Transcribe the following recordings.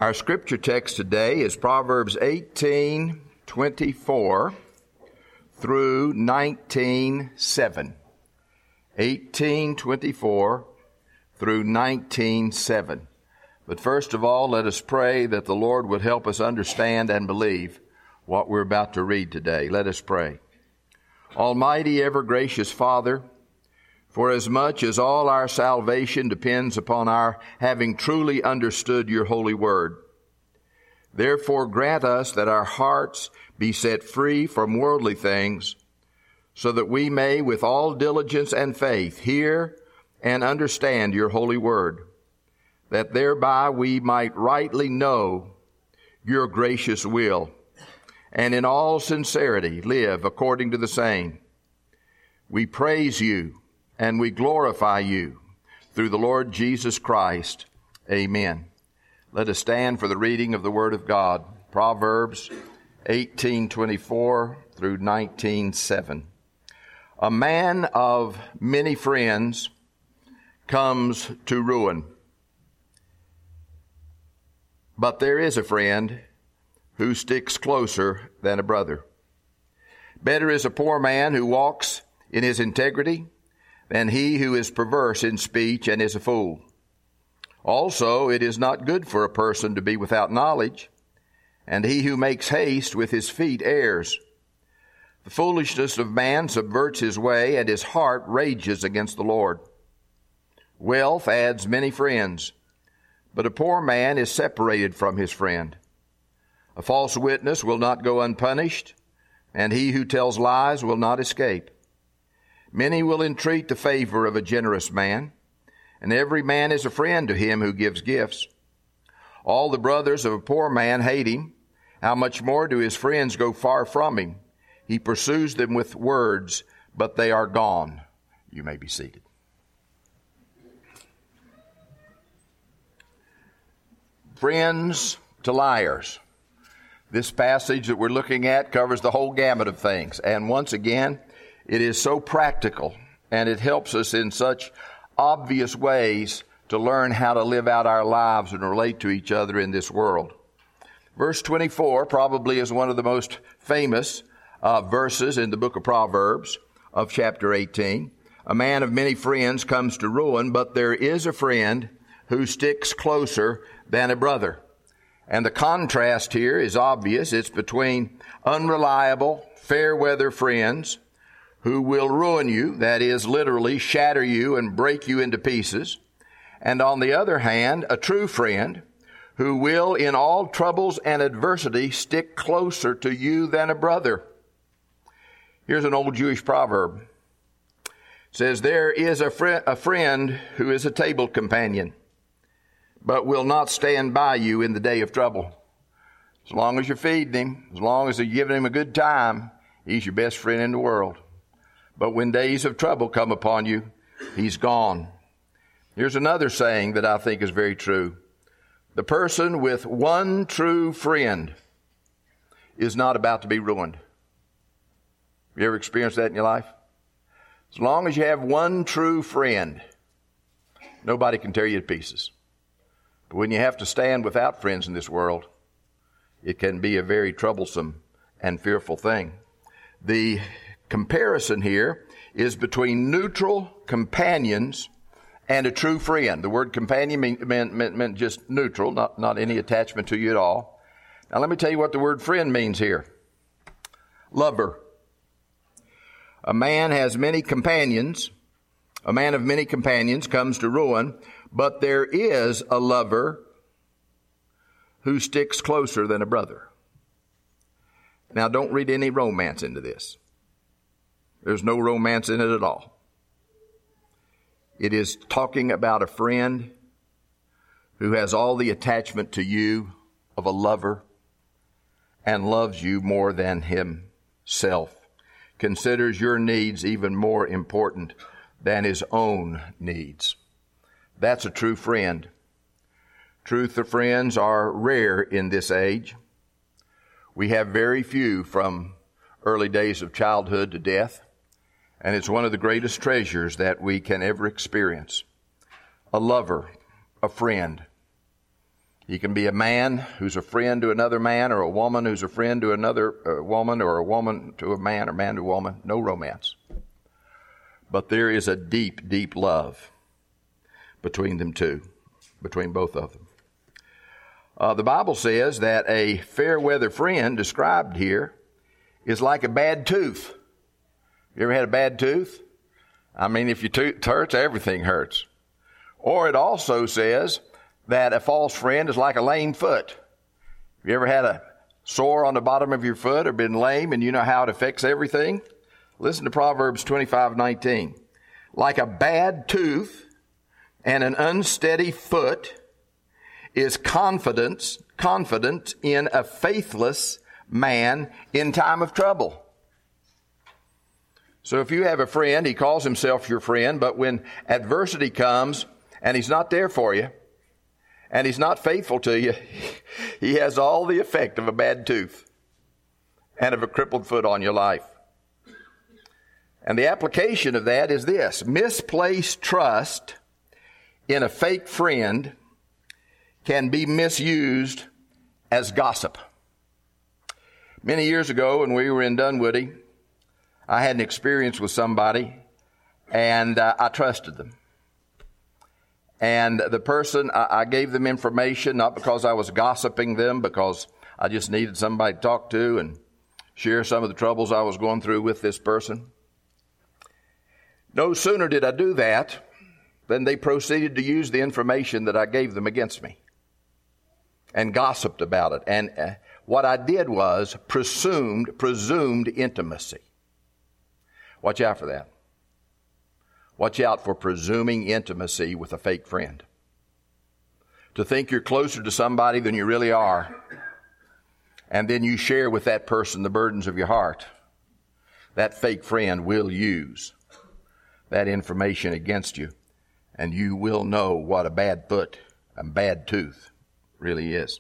Our scripture text today is Proverbs 18:24 through 19:7. 18:24 through 19:7. But first of all, let us pray that the Lord would help us understand and believe what we're about to read today. Let us pray. Almighty, ever-gracious Father, for as much as all our salvation depends upon our having truly understood your holy word, therefore grant us that our hearts be set free from worldly things, so that we may with all diligence and faith hear and understand your holy word, that thereby we might rightly know your gracious will, and in all sincerity live according to the same. We praise you and we glorify you through the Lord Jesus Christ. Amen. Let us stand for the reading of the Word of God. Proverbs 18:24 through 19:7. A man of many friends comes to ruin, but there is a friend who sticks closer than a brother. Better is a poor man who walks in his integrity than he who is perverse in speech and is a fool. Also, it is not good for a person to be without knowledge, and he who makes haste with his feet errs. The foolishness of man subverts his way, and his heart rages against the Lord. Wealth adds many friends, but a poor man is separated from his friend. A false witness will not go unpunished, and he who tells lies will not escape. Many will entreat the favor of a generous man, and every man is a friend to him who gives gifts. All the brothers of a poor man hate him. How much more do his friends go far from him? He pursues them with words, but they are gone. You may be seated. Friends to liars. This passage that we're looking at covers the whole gamut of things. And once again, it is so practical, and it helps us in such obvious ways to learn how to live out our lives and relate to each other in this world. Verse 24 probably is one of the most famous verses in the book of Proverbs of chapter 18. A man of many friends comes to ruin, but there is a friend who sticks closer than a brother. And the contrast here is obvious. It's between unreliable, fair-weather friends who will ruin you, that is, literally shatter you and break you into pieces. And on the other hand, a true friend who will, in all troubles and adversity, stick closer to you than a brother. Here's an old Jewish proverb. It says, there is a friend who is a table companion, but will not stand by you in the day of trouble. As long as you're feeding him, as long as you're giving him a good time, he's your best friend in the world. But when days of trouble come upon you, he's gone. Here's another saying that I think is very true. The person with one true friend is not about to be ruined. Have you ever experienced that in your life? As long as you have one true friend, nobody can tear you to pieces. But when you have to stand without friends in this world, it can be a very troublesome and fearful thing. The comparison here is between neutral companions and a true friend. The word companion meant just neutral, not any attachment to you at all. Now let me tell you what the word friend means here. Lover. A man has many companions. A man of many companions comes to ruin, but there is a lover who sticks closer than a brother. Now don't read any romance into this. There's no romance in it at all. It is talking about a friend who has all the attachment to you of a lover and loves you more than himself, considers your needs even more important than his own needs. That's a true friend. True friends are rare in this age. We have very few from early days of childhood to death. And it's one of the greatest treasures that we can ever experience. A lover, a friend. He can be a man who's a friend to another man, or a woman who's a friend to another woman, or a woman to a man, or man to a woman. No romance. But there is a deep, deep love between them two, between both of them. The Bible says that a fair weather friend described here is like a bad tooth. You ever had a bad tooth? I mean, if your tooth hurts, everything hurts. Or it also says that a false friend is like a lame foot. Have you ever had a sore on the bottom of your foot or been lame and you know how it affects everything? Listen to Proverbs 25:19. Like a bad tooth and an unsteady foot is confidence in a faithless man in time of trouble. So if you have a friend, he calls himself your friend, but when adversity comes and he's not there for you, and he's not faithful to you, he has all the effect of a bad tooth and of a crippled foot on your life. And the application of that is this: misplaced trust in a fake friend can be misused as gossip. Many years ago when we were in Dunwoody, I had an experience with somebody, and I trusted them. And the person, I gave them information, not because I was gossiping them, because I just needed somebody to talk to and share some of the troubles I was going through with this person. No sooner did I do that than they proceeded to use the information that I gave them against me and gossiped about it. And what I did was presumed intimacy. Watch out for that. Watch out for presuming intimacy with a fake friend. To think you're closer to somebody than you really are, and then you share with that person the burdens of your heart. That fake friend will use that information against you, and you will know what a bad foot and bad tooth really is.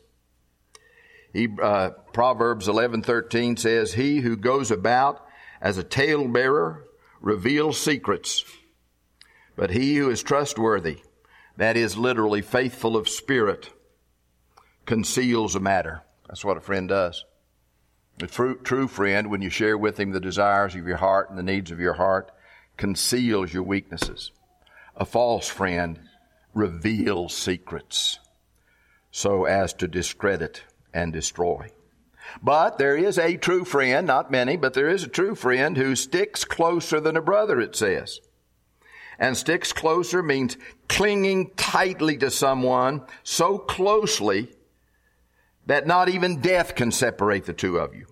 Proverbs 11:13 says, "He who goes about as a talebearer reveals secrets, but he who is trustworthy," that is literally faithful of spirit, "conceals a matter." That's what a friend does. A true friend, when you share with him the desires of your heart and the needs of your heart, conceals your weaknesses. A false friend reveals secrets so as to discredit and destroy. But there is a true friend, not many, but there is a true friend who sticks closer than a brother, it says. And sticks closer means clinging tightly to someone so closely that not even death can separate the two of you.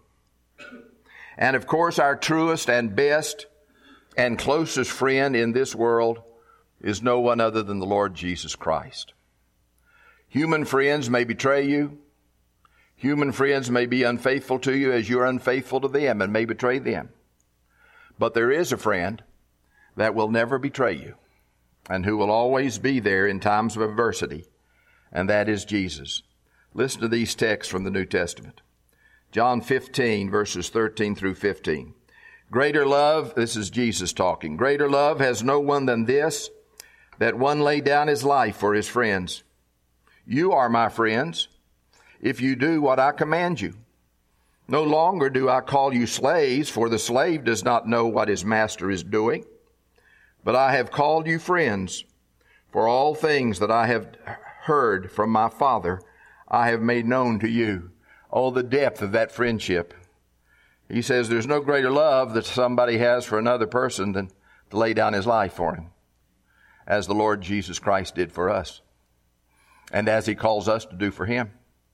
And of course, our truest and best and closest friend in this world is no one other than the Lord Jesus Christ. Human friends may betray you. Human friends may be unfaithful to you as you're unfaithful to them and may betray them. But there is a friend that will never betray you and who will always be there in times of adversity, and that is Jesus. Listen to these texts from the New Testament. John 15, verses 13 through 15. "Greater love," this is Jesus talking, "greater love has no one than this, that one lay down his life for his friends. You are my friends if you do what I command you. No longer do I call you slaves, for the slave does not know what his master is doing. But I have called you friends, for all things that I have heard from my Father I have made known to you." Oh, the depth of that friendship. He says there's no greater love that somebody has for another person than to lay down his life for him, as the Lord Jesus Christ did for us, and as he calls us to do for him.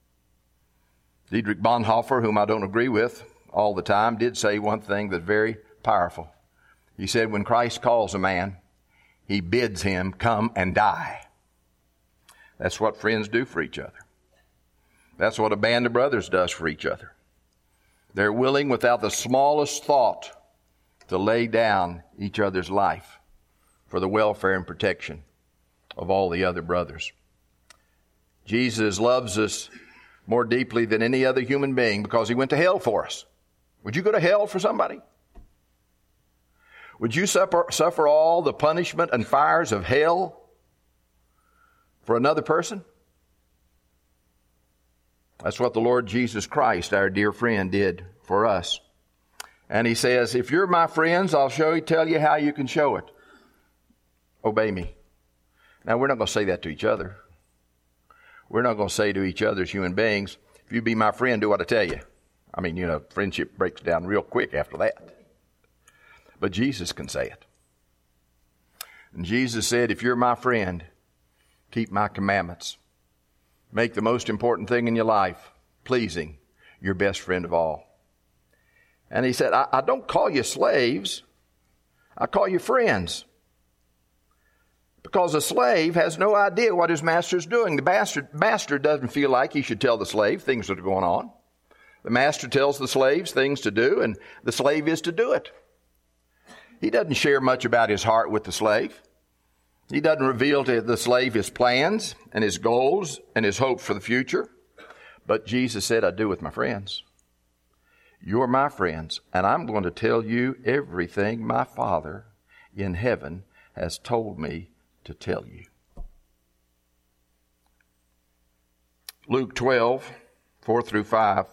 Dietrich Bonhoeffer, whom I don't agree with all the time, did say one thing that's very powerful. He said, when Christ calls a man, he bids him come and die. That's what friends do for each other. That's what a band of brothers does for each other. They're willing without the smallest thought to lay down each other's life for the welfare and protection of all the other brothers. Jesus loves us more deeply than any other human being because he went to hell for us. Would you go to hell for somebody? Would you suffer all the punishment and fires of hell for another person? That's what the Lord Jesus Christ, our dear friend, did for us. And he says, if you're my friends, I'll tell you how you can show it. Obey me. Now, we're not going to say that to each other. We're not going to say to each other as human beings, if you be my friend, do what I tell you. I mean, friendship breaks down real quick after that. But Jesus can say it. And Jesus said, if you're my friend, keep my commandments. Make the most important thing in your life pleasing your best friend of all. And he said, I don't call you slaves. I call you friends. Because a slave has no idea what his master's doing. The master doesn't feel like he should tell the slave things that are going on. The master tells the slaves things to do, and the slave is to do it. He doesn't share much about his heart with the slave. He doesn't reveal to the slave his plans and his goals and his hopes for the future. But Jesus said, I do with my friends. You're my friends, and I'm going to tell you everything my Father in heaven has told me to tell you. Luke 12, 4 through 5.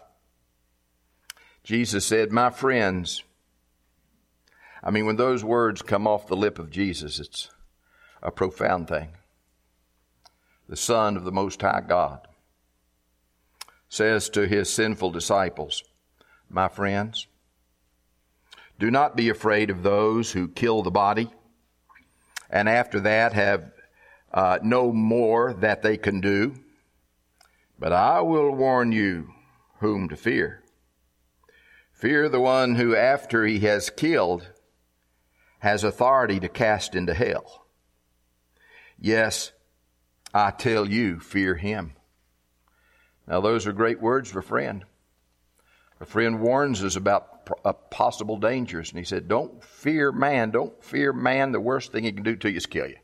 Jesus said, my friends. I mean, when those words come off the lip of Jesus, it's a profound thing. The Son of the Most High God says to his sinful disciples, my friends, do not be afraid of those who kill the body, and after that have no more that they can do. But I will warn you whom to fear. Fear the one who, after he has killed, has authority to cast into hell. Yes, I tell you, fear him. Now, those are great words for a friend. A friend warns us about possible dangers. And he said, don't fear man. Don't fear man. The worst thing he can do to you is kill you.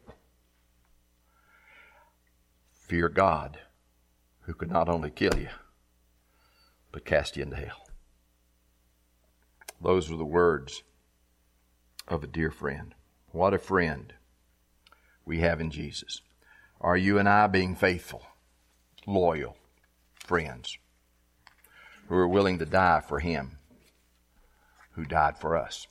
Fear God, who can not only kill you, but cast you into hell. Those are the words of a dear friend. What a friend we have in Jesus. Are you and I being faithful, loyal friends who are willing to die for him who died for us?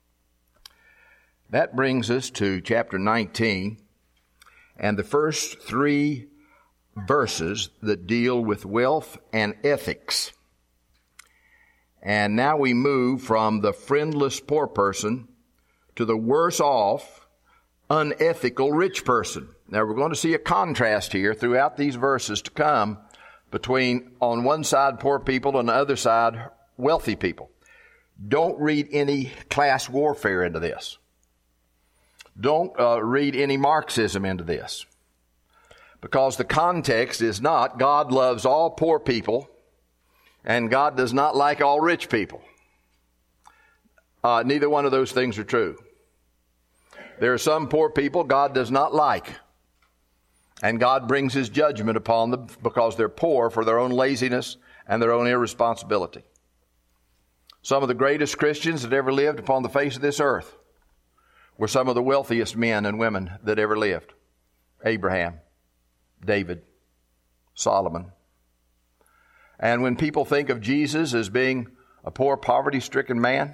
That brings us to chapter 19 and the first 3 verses that deal with wealth and ethics. And now we move from the friendless poor person to the worse off, unethical rich person. Now we're going to see a contrast here throughout these verses to come between, on one side, poor people, on the other side, wealthy people. Don't read any class warfare into this. Don't read any Marxism into this. Because the context is not God loves all poor people and God does not like all rich people. Neither one of those things are true. There are some poor people God does not like. And God brings his judgment upon them because they're poor for their own laziness and their own irresponsibility. Some of the greatest Christians that ever lived upon the face of this earth were some of the wealthiest men and women that ever lived. Abraham, David, Solomon. And when people think of Jesus as being a poor, poverty-stricken man,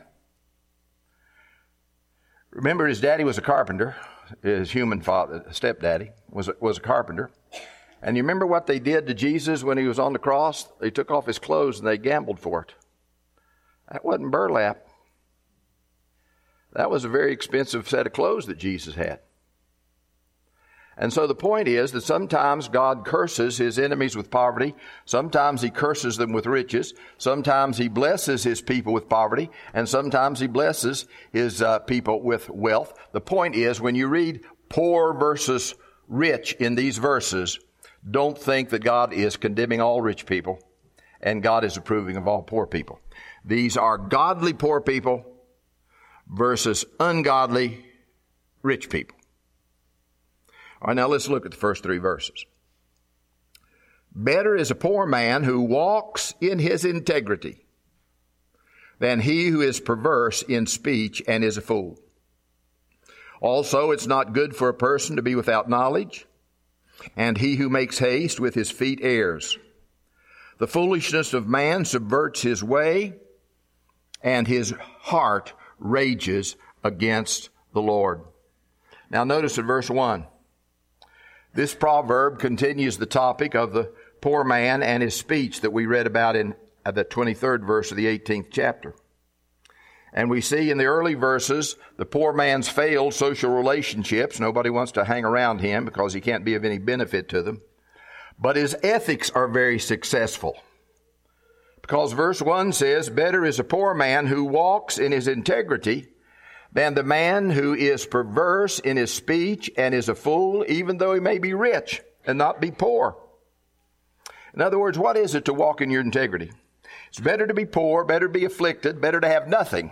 remember his daddy was a carpenter. His human father, stepdaddy, was a carpenter. And you remember what they did to Jesus when he was on the cross? They took off his clothes and they gambled for it. That wasn't burlap. That was a very expensive set of clothes that Jesus had. And so the point is that sometimes God curses his enemies with poverty. Sometimes he curses them with riches. Sometimes he blesses his people with poverty. And sometimes he blesses his people with wealth. The point is, when you read poor versus rich in these verses, don't think that God is condemning all rich people and God is approving of all poor people. These are godly poor people versus ungodly rich people. All right, now let's look at the first 3 verses. Better is a poor man who walks in his integrity than he who is perverse in speech and is a fool. Also, it's not good for a person to be without knowledge, and he who makes haste with his feet errs. The foolishness of man subverts his way, and his heart rages against the Lord. Now notice in verse 1, this proverb continues the topic of the poor man and his speech that we read about in the 23rd verse of the 18th chapter. And we see in the early verses, the poor man's failed social relationships. Nobody wants to hang around him because he can't be of any benefit to them. But his ethics are very successful. Because verse 1 says, better is a poor man who walks in his integrity than the man who is perverse in his speech and is a fool, even though he may be rich and not be poor. In other words, what is it to walk in your integrity? It's better to be poor, better to be afflicted, better to have nothing,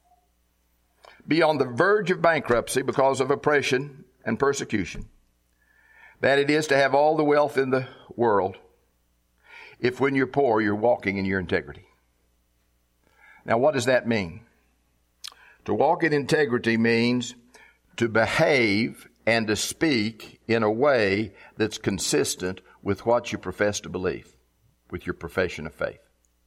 be on the verge of bankruptcy because of oppression and persecution, than it is to have all the wealth in the world if when you're poor, you're walking in your integrity. Now, what does that mean? To walk in integrity means to behave and to speak in a way that's consistent with what you profess to believe, with your profession of faith.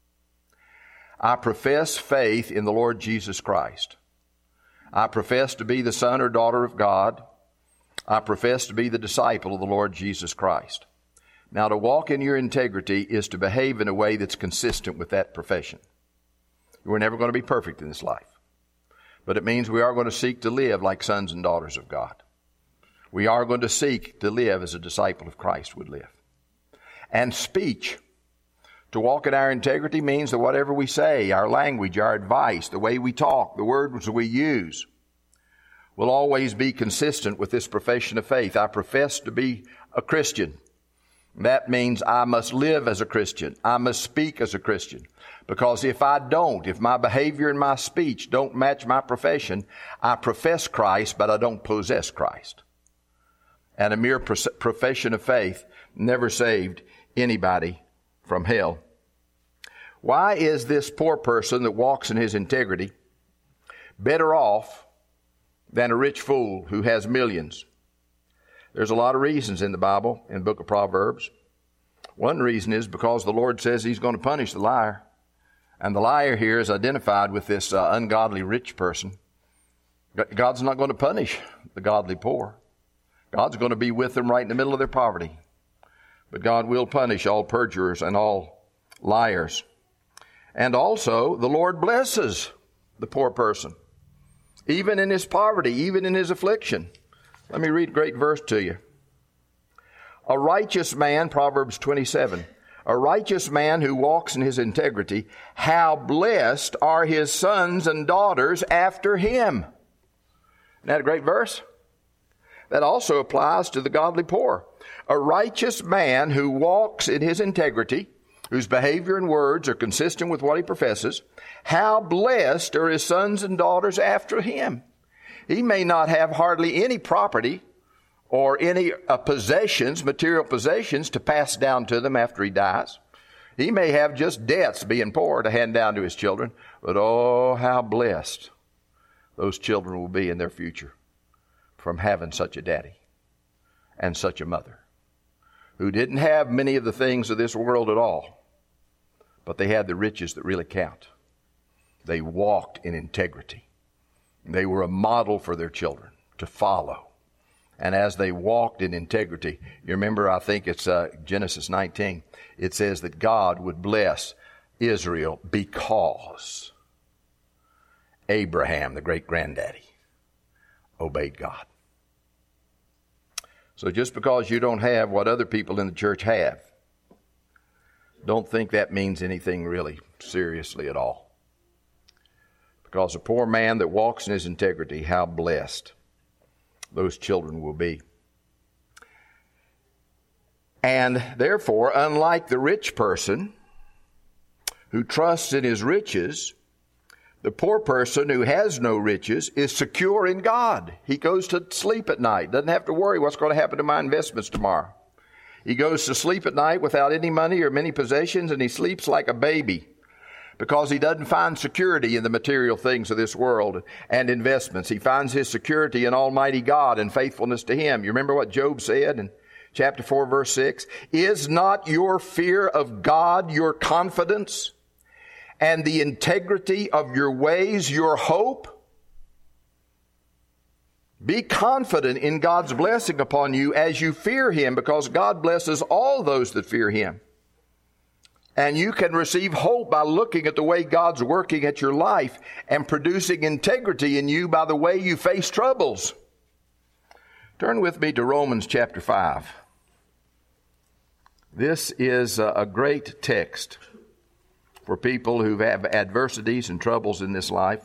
I profess faith in the Lord Jesus Christ. I profess to be the son or daughter of God. I profess to be the disciple of the Lord Jesus Christ. Now, to walk in your integrity is to behave in a way that's consistent with that profession. We're never going to be perfect in this life. But it means we are going to seek to live like sons and daughters of God. We are going to seek to live as a disciple of Christ would live. And speech, to walk in our integrity means that whatever we say, our language, our advice, the way we talk, the words we use, will always be consistent with this profession of faith. I profess to be a Christian. That means I must live as a Christian. I must speak as a Christian. Because if I don't, if my behavior and my speech don't match my profession, I profess Christ, but I don't possess Christ. And a mere profession of faith never saved anybody from hell. Why is this poor person that walks in his integrity better off than a rich fool who has millions? There's a lot of reasons in the Bible, in the book of Proverbs. One reason is because the Lord says He's going to punish the liar. And the liar here is identified with this ungodly rich person. God's not going to punish the godly poor. God's going to be with them right in the middle of their poverty. But God will punish all perjurers and all liars. And also, the Lord blesses the poor person, even in his poverty, even in his affliction. Let me read a great verse to you. A righteous man, Proverbs 27, a righteous man who walks in his integrity, how blessed are his sons and daughters after him. Isn't that a great verse? That also applies to the godly poor. A righteous man who walks in his integrity, whose behavior and words are consistent with what he professes, how blessed are his sons and daughters after him. He may not have hardly any property or any possessions, material possessions, to pass down to them after he dies. He may have just debts, being poor, to hand down to his children. But oh, how blessed those children will be in their future from having such a daddy and such a mother who didn't have many of the things of this world at all, but they had the riches that really count. They walked in integrity. They were a model for their children to follow. And as they walked in integrity, you remember, I think it's Genesis 19, it says that God would bless Israel because Abraham, the great-granddaddy, obeyed God. So just because you don't have what other people in the church have, don't think that means anything really seriously at all. Because a poor man that walks in his integrity, how blessed those children will be. And therefore, unlike the rich person who trusts in his riches, the poor person who has no riches is secure in God. He goes to sleep at night, doesn't have to worry what's going to happen to my investments tomorrow. He goes to sleep at night without any money or many possessions, and he sleeps like a baby, because he doesn't find security in the material things of this world and investments. He finds his security in Almighty God and faithfulness to Him. You remember what Job said in chapter 4, verse 6. Is not your fear of God your confidence, and the integrity of your ways your hope? Be confident in God's blessing upon you as you fear Him, because God blesses all those that fear Him. And you can receive hope by looking at the way God's working at your life and producing integrity in you by the way you face troubles. Turn with me to Romans chapter 5. This is a great text for people who have adversities and troubles in this life.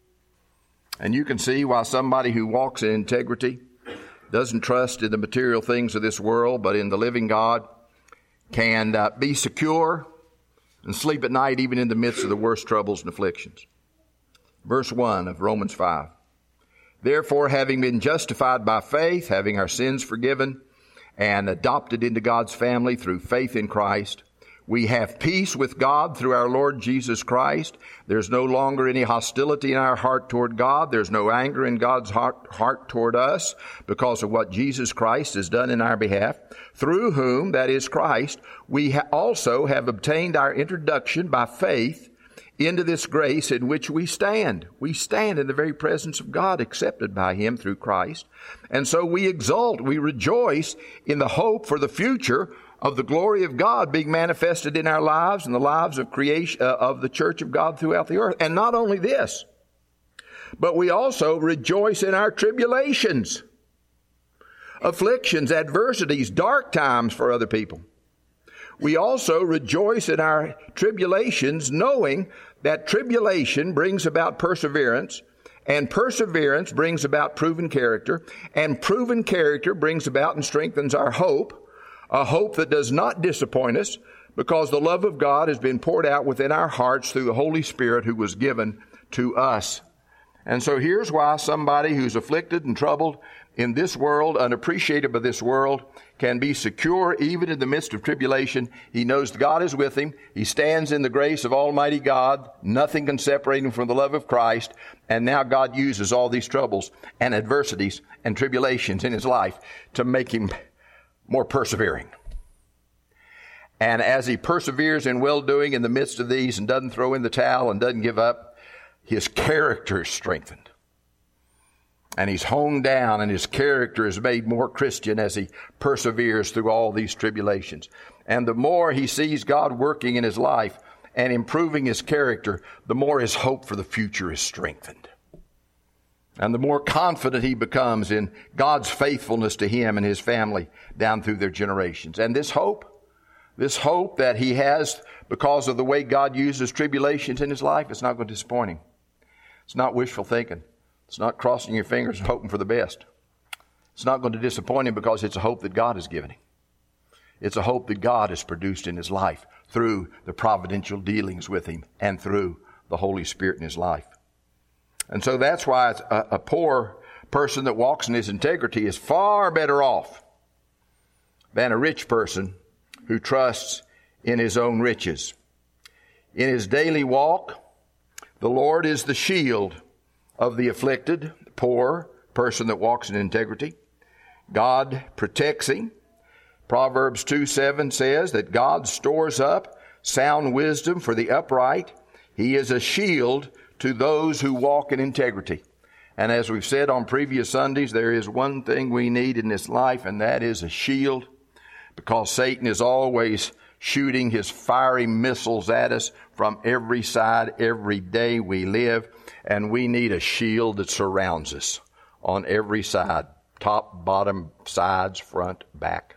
And you can see why somebody who walks in integrity, doesn't trust in the material things of this world, but in the living God, can be secure and sleep at night even in the midst of the worst troubles and afflictions. Verse 1 of Romans 5. Therefore, having been justified by faith, having our sins forgiven, and adopted into God's family through faith in Christ, we have peace with God through our Lord Jesus Christ. There's no longer any hostility in our heart toward God. There's no anger in God's heart toward us because of what Jesus Christ has done in our behalf, through whom, that is Christ, we also have obtained our introduction by faith into this grace in which we stand. We stand in the very presence of God, accepted by Him through Christ. And so we exult, we rejoice in the hope for the future of the glory of God being manifested in our lives and the lives of creation of the church of God throughout the earth. And not only this, but we also rejoice in our tribulations, afflictions, adversities, dark times for other people. We also rejoice in our tribulations, knowing that tribulation brings about perseverance, and perseverance brings about proven character, and proven character brings about and strengthens our hope, a hope that does not disappoint us, because the love of God has been poured out within our hearts through the Holy Spirit who was given to us. And so here's why somebody who's afflicted and troubled in this world, unappreciated by this world, can be secure even in the midst of tribulation. He knows God is with him. He stands in the grace of Almighty God. Nothing can separate him from the love of Christ. And now God uses all these troubles and adversities and tribulations in his life to make him more persevering. And as he perseveres in well-doing in the midst of these and doesn't throw in the towel and doesn't give up, his character is strengthened. And he's honed down, and his character is made more Christian as he perseveres through all these tribulations. And the more he sees God working in his life and improving his character, the more his hope for the future is strengthened. And the more confident he becomes in God's faithfulness to him and his family down through their generations. And this hope that he has because of the way God uses tribulations in his life, it's not going to disappoint him. It's not wishful thinking. It's not crossing your fingers and hoping for the best. It's not going to disappoint him because it's a hope that God has given him. It's a hope that God has produced in his life through the providential dealings with him and through the Holy Spirit in his life. And so that's why it's a poor person that walks in his integrity is far better off than a rich person who trusts in his own riches. In his daily walk, the Lord is the shield of the afflicted, poor person that walks in integrity. God protects him. Proverbs 2:7 says that God stores up sound wisdom for the upright. He is a shield to those who walk in integrity. And as we've said on previous Sundays, there is one thing we need in this life, and that is a shield, because Satan is always shooting his fiery missiles at us from every side every day we live, and we need a shield that surrounds us on every side, top, bottom, sides, front, back.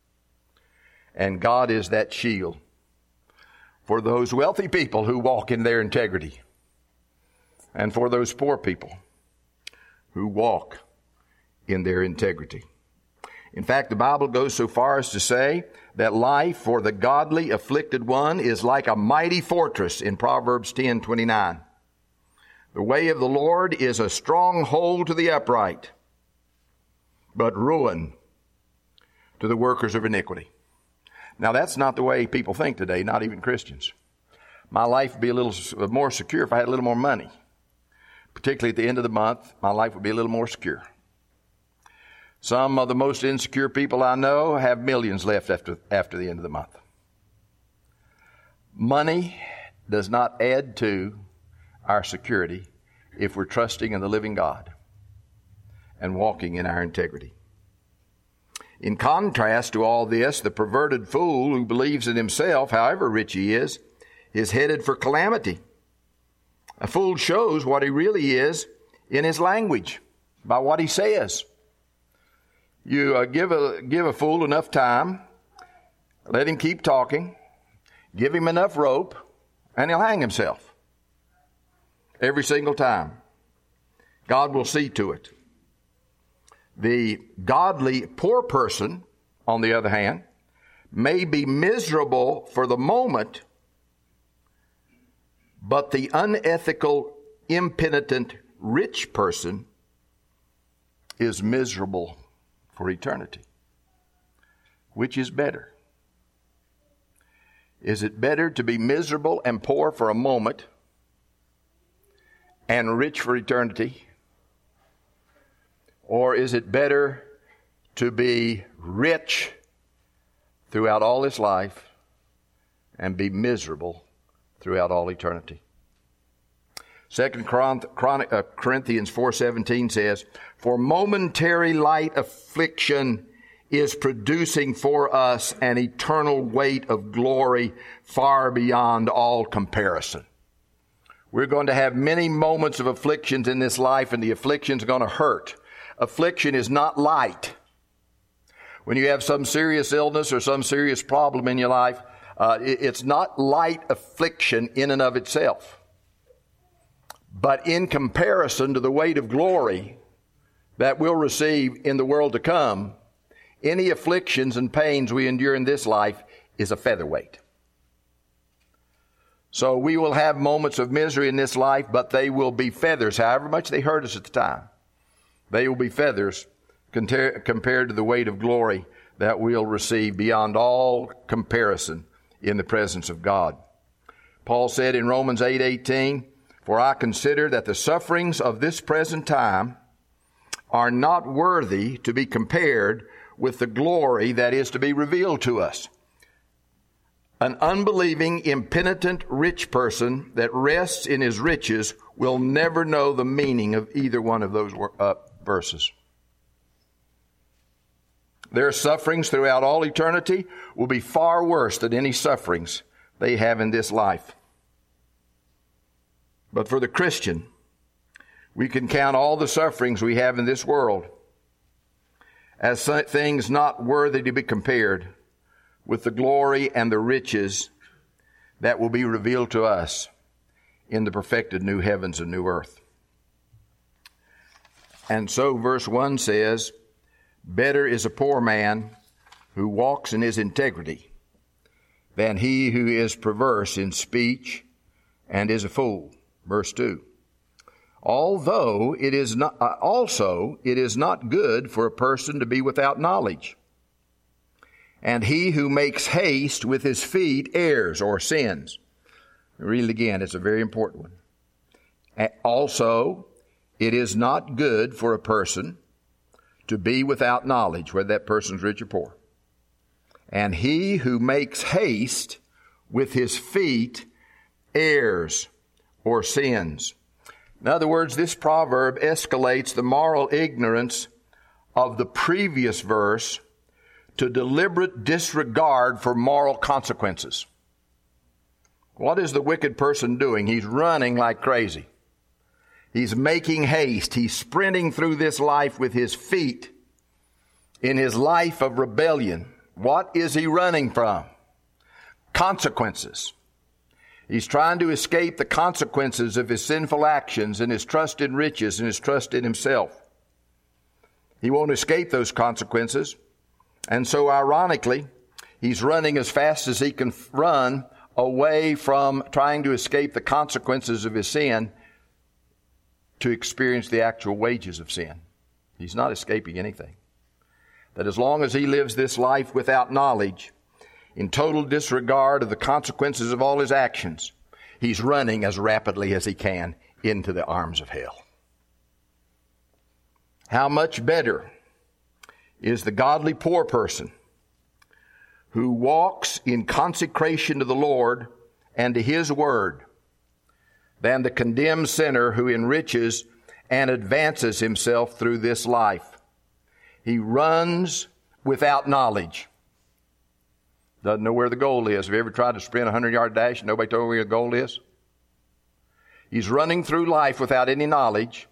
And God is that shield for those wealthy people who walk in their integrity, and for those poor people who walk in their integrity. In fact, the Bible goes so far as to say that life for the godly afflicted one is like a mighty fortress in Proverbs 10:29. The way of the Lord is a stronghold to the upright, but ruin to the workers of iniquity. Now, that's not the way people think today, not even Christians. My life would be a little more secure if I had a little more money. Particularly at the end of the month, my life would be a little more secure. Some of the most insecure people I know have millions left after the end of the month. Money does not add to our security if we're trusting in the living God and walking in our integrity. In contrast to all this, the perverted fool who believes in himself, however rich he is headed for calamity. A fool shows what he really is in his language, by what he says. You give a fool enough time, let him keep talking, give him enough rope, and he'll hang himself. Every single time. God will see to it. The godly poor person, on the other hand, may be miserable for the moment, but the unethical, impenitent, rich person is miserable for eternity. Which is better? Is it better to be miserable and poor for a moment and rich for eternity? Or is it better to be rich throughout all his life and be miserable throughout all eternity? 2 Corinthians 4:17 says, "For momentary light affliction is producing for us an eternal weight of glory far beyond all comparison." We're going to have many moments of afflictions in this life, and the afflictions are going to hurt. Affliction is not light. When you have some serious illness or some serious problem in your life, it's not light affliction in and of itself. But in comparison to the weight of glory that we'll receive in the world to come, any afflictions and pains we endure in this life is a featherweight. So we will have moments of misery in this life, but they will be feathers, however much they hurt us at the time. They will be feathers compared to the weight of glory that we'll receive beyond all comparison in the presence of God. Paul said in Romans 8:18, "For I consider that the sufferings of this present time are not worthy to be compared with the glory that is to be revealed to us." An unbelieving, impenitent, rich person that rests in his riches will never know the meaning of either one of those verses. Their sufferings throughout all eternity will be far worse than any sufferings they have in this life. But for the Christian, we can count all the sufferings we have in this world as things not worthy to be compared with the glory and the riches that will be revealed to us in the perfected new heavens and new earth. And so verse 1 says, "Better is a poor man who walks in his integrity than he who is perverse in speech and is a fool." Verse 2, "Also it is not good for a person to be without knowledge. And he who makes haste with his feet errs," or sins. Read it again, it's a very important one. "Also, it is not good for a person to be without knowledge," whether that person's rich or poor. "And he who makes haste with his feet errs," or sins. In other words, this proverb escalates the moral ignorance of the previous verse to deliberate disregard for moral consequences. What is the wicked person doing? He's running like crazy. He's making haste. He's sprinting through this life with his feet in his life of rebellion. What is he running from? Consequences. He's trying to escape the consequences of his sinful actions and his trust in riches and his trust in himself. He won't escape those consequences. And so ironically, he's running as fast as he can run away from trying to escape the consequences of his sin to experience the actual wages of sin. He's not escaping anything. That as long as he lives this life without knowledge, in total disregard of the consequences of all his actions, he's running as rapidly as he can into the arms of hell. How much better is the godly poor person who walks in consecration to the Lord and to His Word than the condemned sinner who enriches and advances himself through this life. He runs without knowledge. Doesn't know where the goal is. Have you ever tried to sprint a 100-yard dash and nobody told you where the goal is? He's running through life without any knowledge,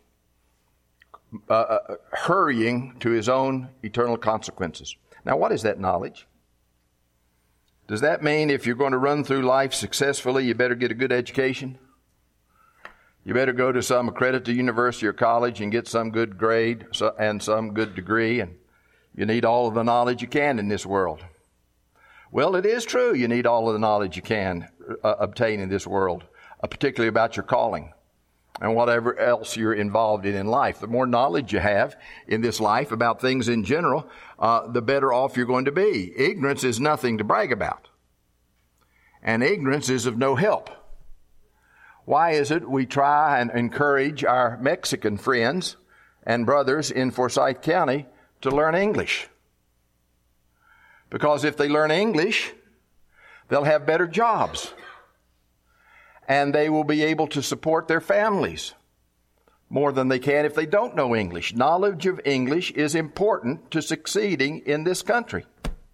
hurrying to his own eternal consequences. Now, what is that knowledge? Does that mean if you're going to run through life successfully, you better get a good education? You better go to some accredited university or college and get some good grade and some good degree, and you need all of the knowledge you can in this world. Well, it is true you need all of the knowledge you can obtain in this world, particularly about your calling and whatever else you're involved in life. The more knowledge you have in this life about things in general, the better off you're going to be. Ignorance is nothing to brag about, and ignorance is of no help. Why is it we try and encourage our Mexican friends and brothers in Forsyth County to learn English? Because if they learn English, they'll have better jobs, and they will be able to support their families more than they can if they don't know English. Knowledge of English is important to succeeding in this country.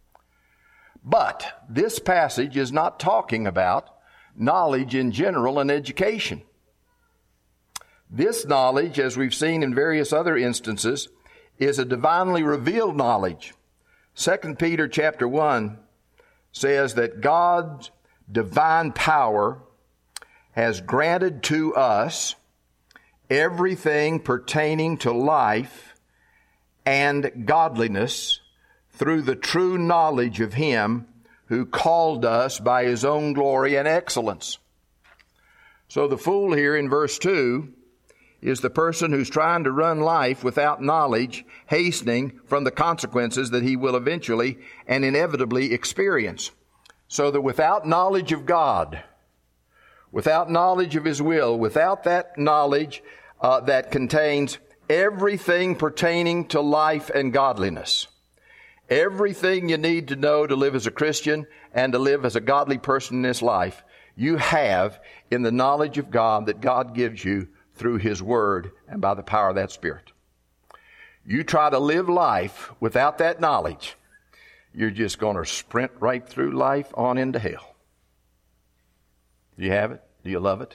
But this passage is not talking about knowledge in general and education. This knowledge, as we've seen in various other instances, is a divinely revealed knowledge. 2 Peter chapter 1 says that God's divine power has granted to us everything pertaining to life and godliness through the true knowledge of Him who called us by His own glory and excellence. So the fool here in verse 2 is the person who's trying to run life without knowledge, hastening from the consequences that he will eventually and inevitably experience. So that without knowledge of God, without knowledge of His will, without that knowledge that contains everything pertaining to life and godliness, everything you need to know to live as a Christian and to live as a godly person in this life, you have in the knowledge of God that God gives you through His Word and by the power of that Spirit. You try to live life without that knowledge, you're just going to sprint right through life on into hell. Do you have it? Do you love it?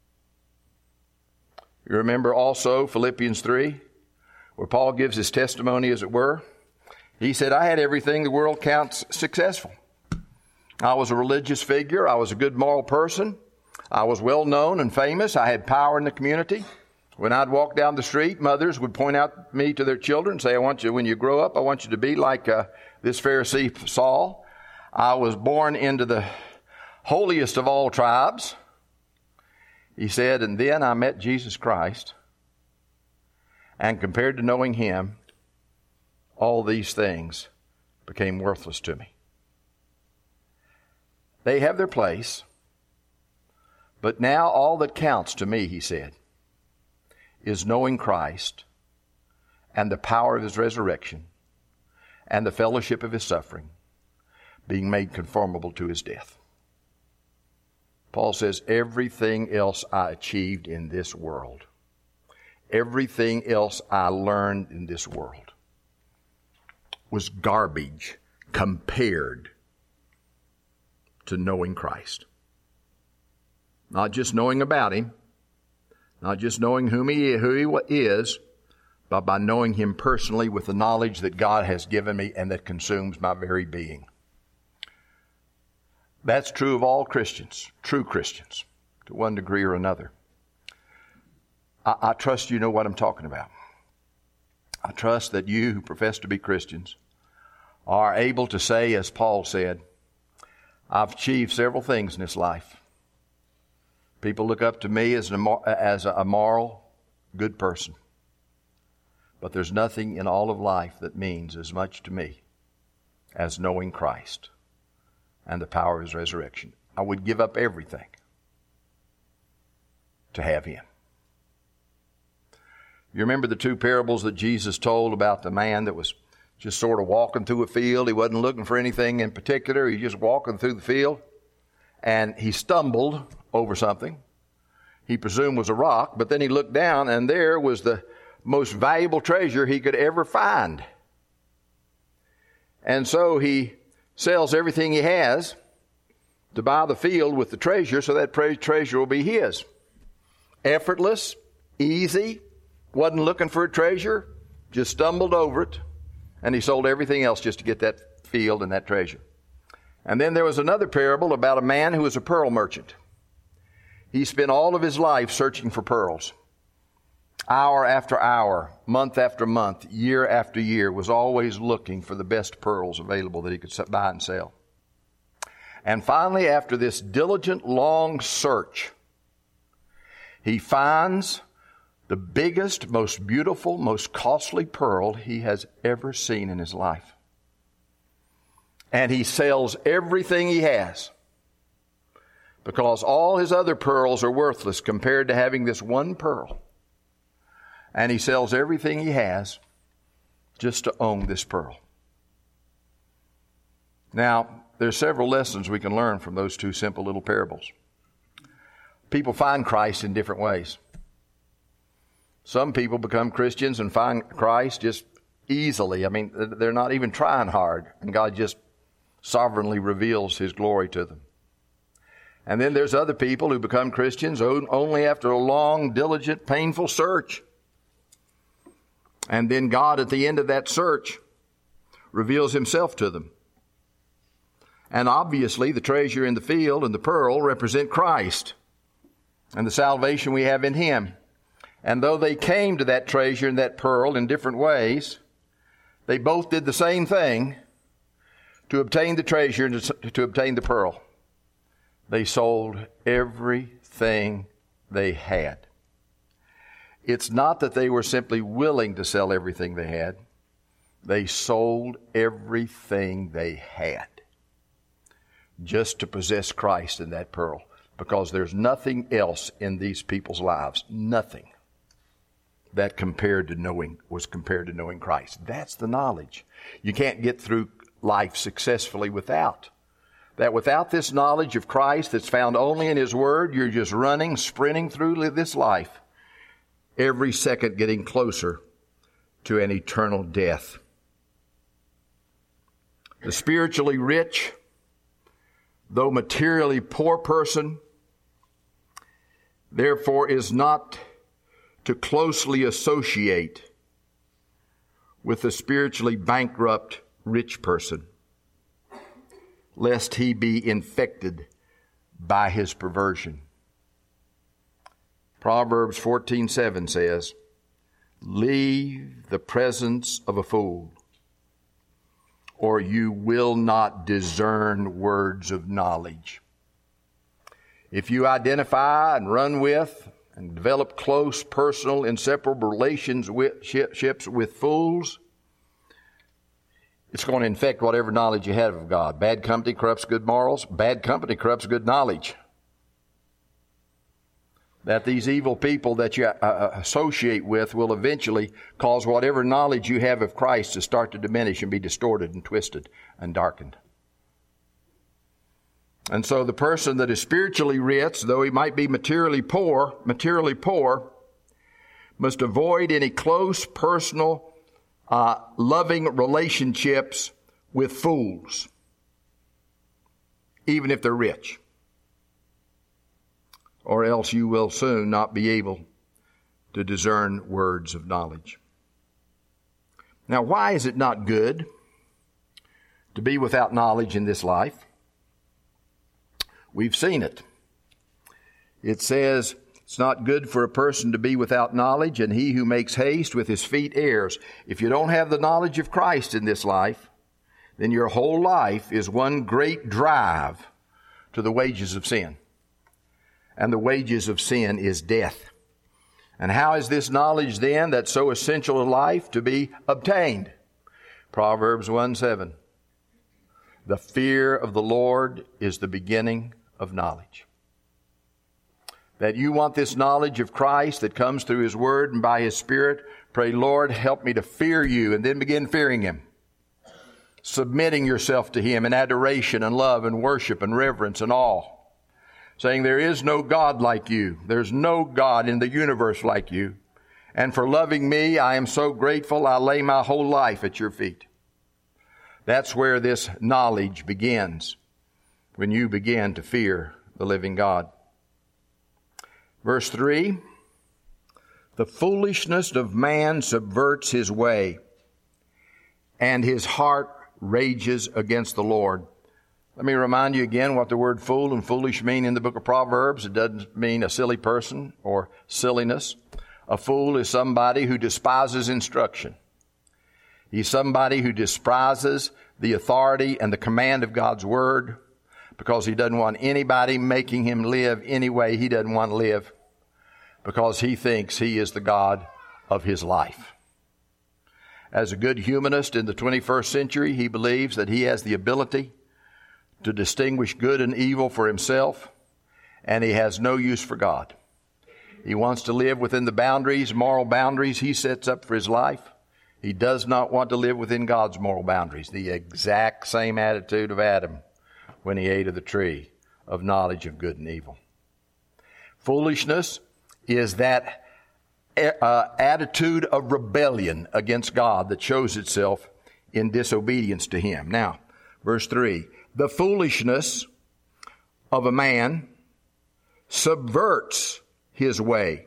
You remember also Philippians 3, where Paul gives his testimony, as it were. He said, I had everything the world counts successful. I was a religious figure. I was a good moral person. I was well known and famous. I had power in the community. When I'd walk down the street, mothers would point out me to their children and say, I want you, when you grow up, I want you to be like this Pharisee Saul. I was born into the holiest of all tribes. He said, and then I met Jesus Christ, and compared to knowing Him, all these things became worthless to me. They have their place, but now all that counts to me, he said, is knowing Christ and the power of His resurrection and the fellowship of His suffering, being made conformable to His death. Paul says, everything else I achieved in this world, everything else I learned in this world was garbage compared to knowing Christ. Not just knowing about Him, not just knowing who He is, but by knowing Him personally with the knowledge that God has given me and that consumes my very being. That's true of all Christians, true Christians, to one degree or another. I trust you know what I'm talking about. I trust that you who profess to be Christians are able to say, as Paul said, I've achieved several things in this life. People look up to me as a moral, good person. But there's nothing in all of life that means as much to me as knowing Christ and the power of His resurrection. I would give up everything to have Him. You remember the two parables that Jesus told about the man that was just sort of walking through a field. He wasn't looking for anything in particular. He just walking through the field, and he stumbled over something he presumed was a rock, but then he looked down, and there was the most valuable treasure he could ever find. And so he sells everything he has to buy the field with the treasure, so that treasure will be his. Effortless, easy, wasn't looking for a treasure, just stumbled over it, and he sold everything else just to get that field and that treasure. And then there was another parable about a man who was a pearl merchant. He spent all of his life searching for pearls. Hour after hour, month after month, year after year, was always looking for the best pearls available that he could buy and sell. And finally, after this diligent, long search, he finds the biggest, most beautiful, most costly pearl he has ever seen in his life. And he sells everything he has, because all his other pearls are worthless compared to having this one pearl. And he sells everything he has just to own this pearl. Now, there's several lessons we can learn from those two simple little parables. People find Christ in different ways. Some people become Christians and find Christ just easily. I mean, they're not even trying hard, and God just sovereignly reveals His glory to them. And then there's other people who become Christians only after a long, diligent, painful search. And then God, at the end of that search, reveals Himself to them. And obviously, the treasure in the field and the pearl represent Christ and the salvation we have in Him. And though they came to that treasure and that pearl in different ways, they both did the same thing to obtain the treasure and to obtain the pearl. They sold everything they had. It's not that they were simply willing to sell everything they had. They sold everything they had just to possess Christ and that pearl, because there's nothing else in these people's lives, nothing that was compared to knowing Christ. That's the knowledge. You can't get through life successfully without that. Without this knowledge of Christ that's found only in His Word, you're just running, sprinting through this life, every second getting closer to an eternal death. The spiritually rich, though materially poor person, therefore, is not to closely associate with the spiritually bankrupt rich person, lest he be infected by his perversion. Proverbs 14:7 says, "Leave the presence of a fool, or you will not discern words of knowledge." If you identify and run with and develop close, personal, inseparable relationships with fools, it's going to infect whatever knowledge you have of God. Bad company corrupts good morals. Bad company corrupts good knowledge. That these evil people that you associate with will eventually cause whatever knowledge you have of Christ to start to diminish and be distorted and twisted and darkened. And so the person that is spiritually rich, though he might be materially poor, must avoid any close, personal, loving relationships with fools, even if they're rich. Or else you will soon not be able to discern words of knowledge. Now, why is it not good to be without knowledge in this life? We've seen it. It says, it's not good for a person to be without knowledge, and he who makes haste with his feet errs. If you don't have the knowledge of Christ in this life, then your whole life is one great drive to the wages of sin. And the wages of sin is death. And how is this knowledge then that's so essential to life to be obtained? Proverbs 1:7. The fear of the Lord is the beginning of knowledge. That you want this knowledge of Christ that comes through His Word and by His Spirit, pray, Lord, help me to fear You, and then begin fearing Him. submitting yourself to Him in adoration and love and worship and reverence and awe, saying, there is no God like you. There's no God in the universe like you. And for loving me, I am so grateful. I lay my whole life at your feet. That's where this knowledge begins, when you begin to fear the living God. Verse 3, the foolishness of man subverts his way, and his heart rages against the Lord. Let me remind you again what the word fool and foolish mean in the book of Proverbs. It doesn't mean a silly person or silliness. A fool is somebody who despises instruction. He's somebody who despises the authority and the command of God's word because he doesn't want anybody making him live any way he doesn't want to live, because he thinks he is the God of his life. As a good humanist in the 21st century, he believes that he has the ability to distinguish good and evil for himself, and he has no use for God. He wants to live within the boundaries, moral boundaries he sets up for his life. He does not want to live within God's moral boundaries. The exact same attitude of Adam when he ate of the tree of knowledge of good and evil. Foolishness is that attitude of rebellion against God that shows itself in disobedience to Him. Now, verse 3, the foolishness of a man subverts his way.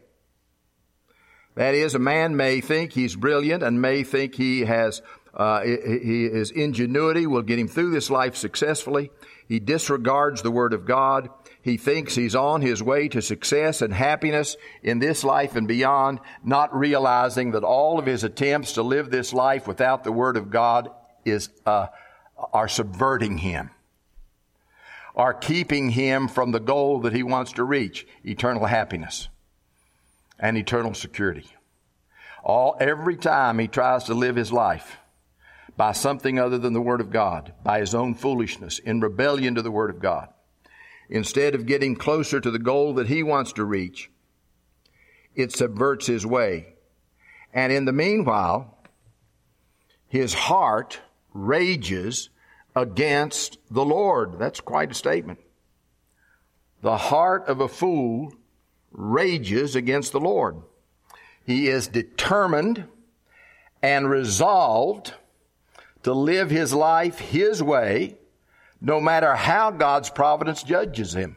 That is, a man may think he's brilliant and may think he has his ingenuity will get him through this life successfully. He disregards the Word of God. He thinks he's on his way to success and happiness in this life and beyond, not realizing that all of his attempts to live this life without the Word of God are subverting him, are keeping him from the goal that he wants to reach, eternal happiness and eternal security. Every time he tries to live his life by something other than the Word of God, by his own foolishness, in rebellion to the Word of God, instead of getting closer to the goal that he wants to reach, it subverts his way. And in the meanwhile, his heart rages against the Lord. That's quite a statement. The heart of a fool rages against the Lord. He is determined and resolved to live his life his way, no matter how God's providence judges him.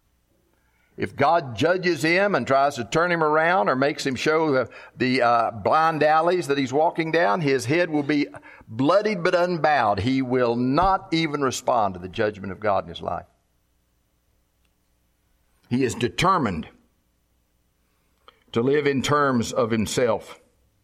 If God judges him and tries to turn him around or makes him show the blind alleys that he's walking down, his head will be bloodied but unbowed. He will not even respond to the judgment of God in his life. He is determined to live in terms of himself.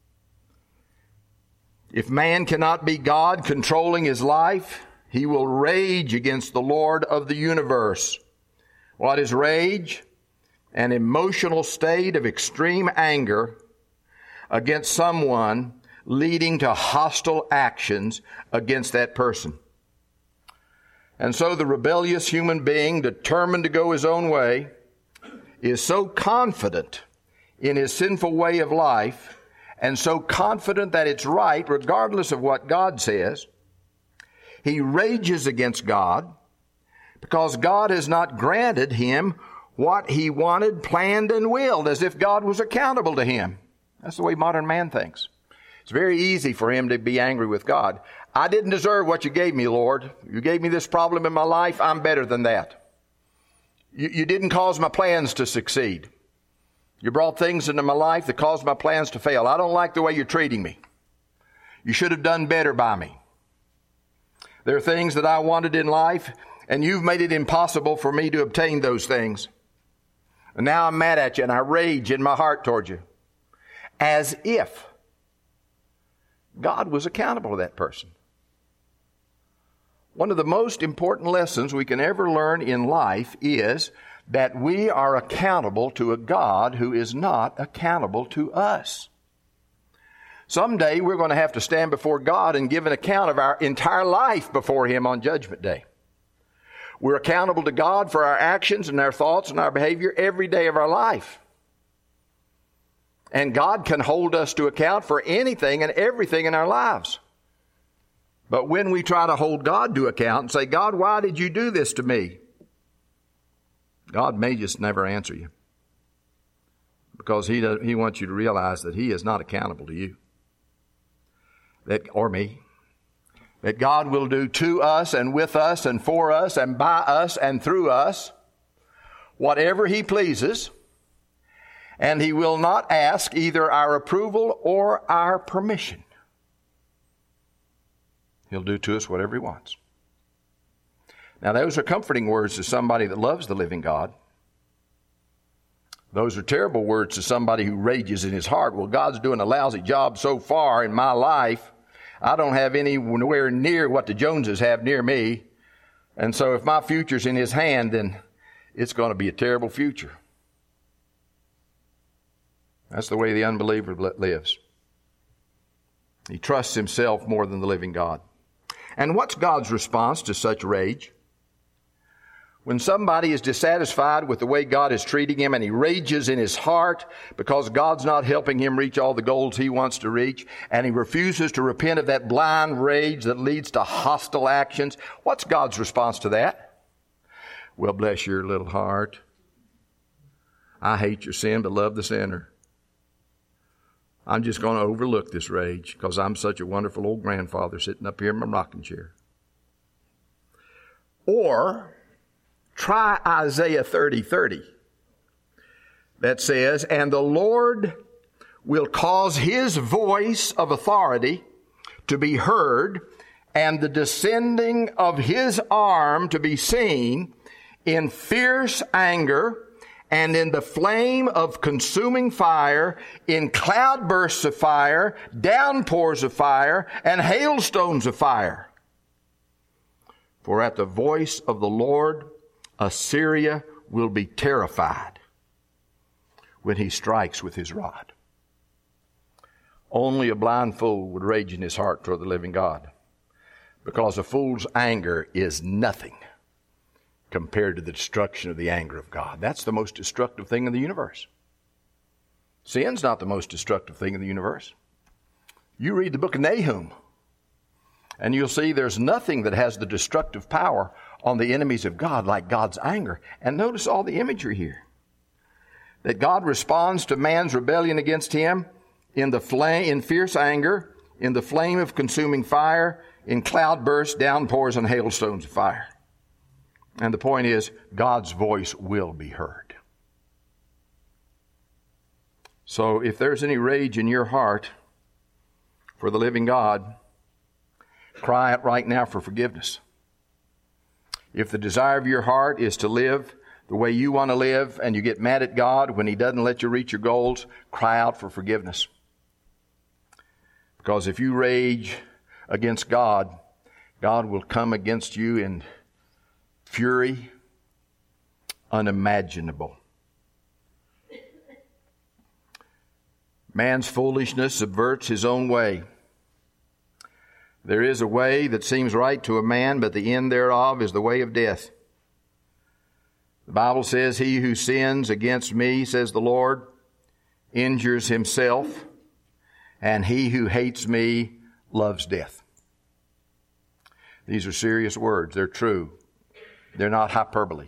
If man cannot be God controlling his life, he will rage against the Lord of the universe. What is rage? An emotional state of extreme anger against someone, leading to hostile actions against that person. And so the rebellious human being, determined to go his own way, is so confident in his sinful way of life, and so confident that it's right regardless of what God says, he rages against God because God has not granted him what he wanted, planned, and willed, as if God was accountable to him. That's the way modern man thinks. It's very easy for him to be angry with God. I didn't deserve what you gave me, Lord. You gave me this problem in my life. I'm better than that. You didn't cause my plans to succeed. You brought things into my life that caused my plans to fail. I don't like the way you're treating me. You should have done better by me. There are things that I wanted in life, and you've made it impossible for me to obtain those things. And now I'm mad at you, and I rage in my heart towards you. As if God was accountable to that person. One of the most important lessons we can ever learn in life is that we are accountable to a God who is not accountable to us. Someday we're going to have to stand before God and give an account of our entire life before Him on Judgment Day. We're accountable to God for our actions and our thoughts and our behavior every day of our life. And God can hold us to account for anything and everything in our lives. But when we try to hold God to account and say, God, why did you do this to me? God may just never answer you. Because He wants you to realize that He is not accountable to you. Or me. That God will do to us and with us and for us and by us and through us whatever He pleases. And He will not ask either our approval or our permission. He'll do to us whatever He wants. Now, those are comforting words to somebody that loves the living God. Those are terrible words to somebody who rages in his heart. Well, God's doing a lousy job so far in my life. I don't have anywhere near what the Joneses have near me. And so if my future's in His hand, then it's going to be a terrible future. That's the way the unbeliever lives. He trusts himself more than the living God. And what's God's response to such rage? When somebody is dissatisfied with the way God is treating him and he rages in his heart because God's not helping him reach all the goals he wants to reach, and he refuses to repent of that blind rage that leads to hostile actions, what's God's response to that? Well, bless your little heart. I hate your sin, but love the sinner. I'm just going to overlook this rage because I'm such a wonderful old grandfather sitting up here in my rocking chair. Or try Isaiah 30:30. That says, and the Lord will cause His voice of authority to be heard and the descending of His arm to be seen in fierce anger and in the flame of consuming fire, in cloudbursts of fire, downpours of fire, and hailstones of fire. For at the voice of the Lord, Assyria will be terrified when He strikes with His rod. Only a blind fool would rage in his heart toward the living God, because a fool's anger is nothing compared to the destruction of the anger of God. That's the most destructive thing in the universe. Sin's not the most destructive thing in the universe. You read the book of Nahum, and you'll see there's nothing that has the destructive power on the enemies of God like God's anger. And notice all the imagery here. That God responds to man's rebellion against Him in fierce anger, in the flame of consuming fire, in cloudbursts, downpours, and hailstones of fire. And the point is, God's voice will be heard. So if there's any rage in your heart for the living God, cry out right now for forgiveness. If the desire of your heart is to live the way you want to live and you get mad at God when He doesn't let you reach your goals, cry out for forgiveness. Because if you rage against God, God will come against you in fury unimaginable. Man's foolishness subverts his own way. There is a way that seems right to a man, but the end thereof is the way of death. The Bible says, he who sins against me, says the Lord, injures himself, and he who hates me loves death. These are serious words. They're true. They're not hyperbole.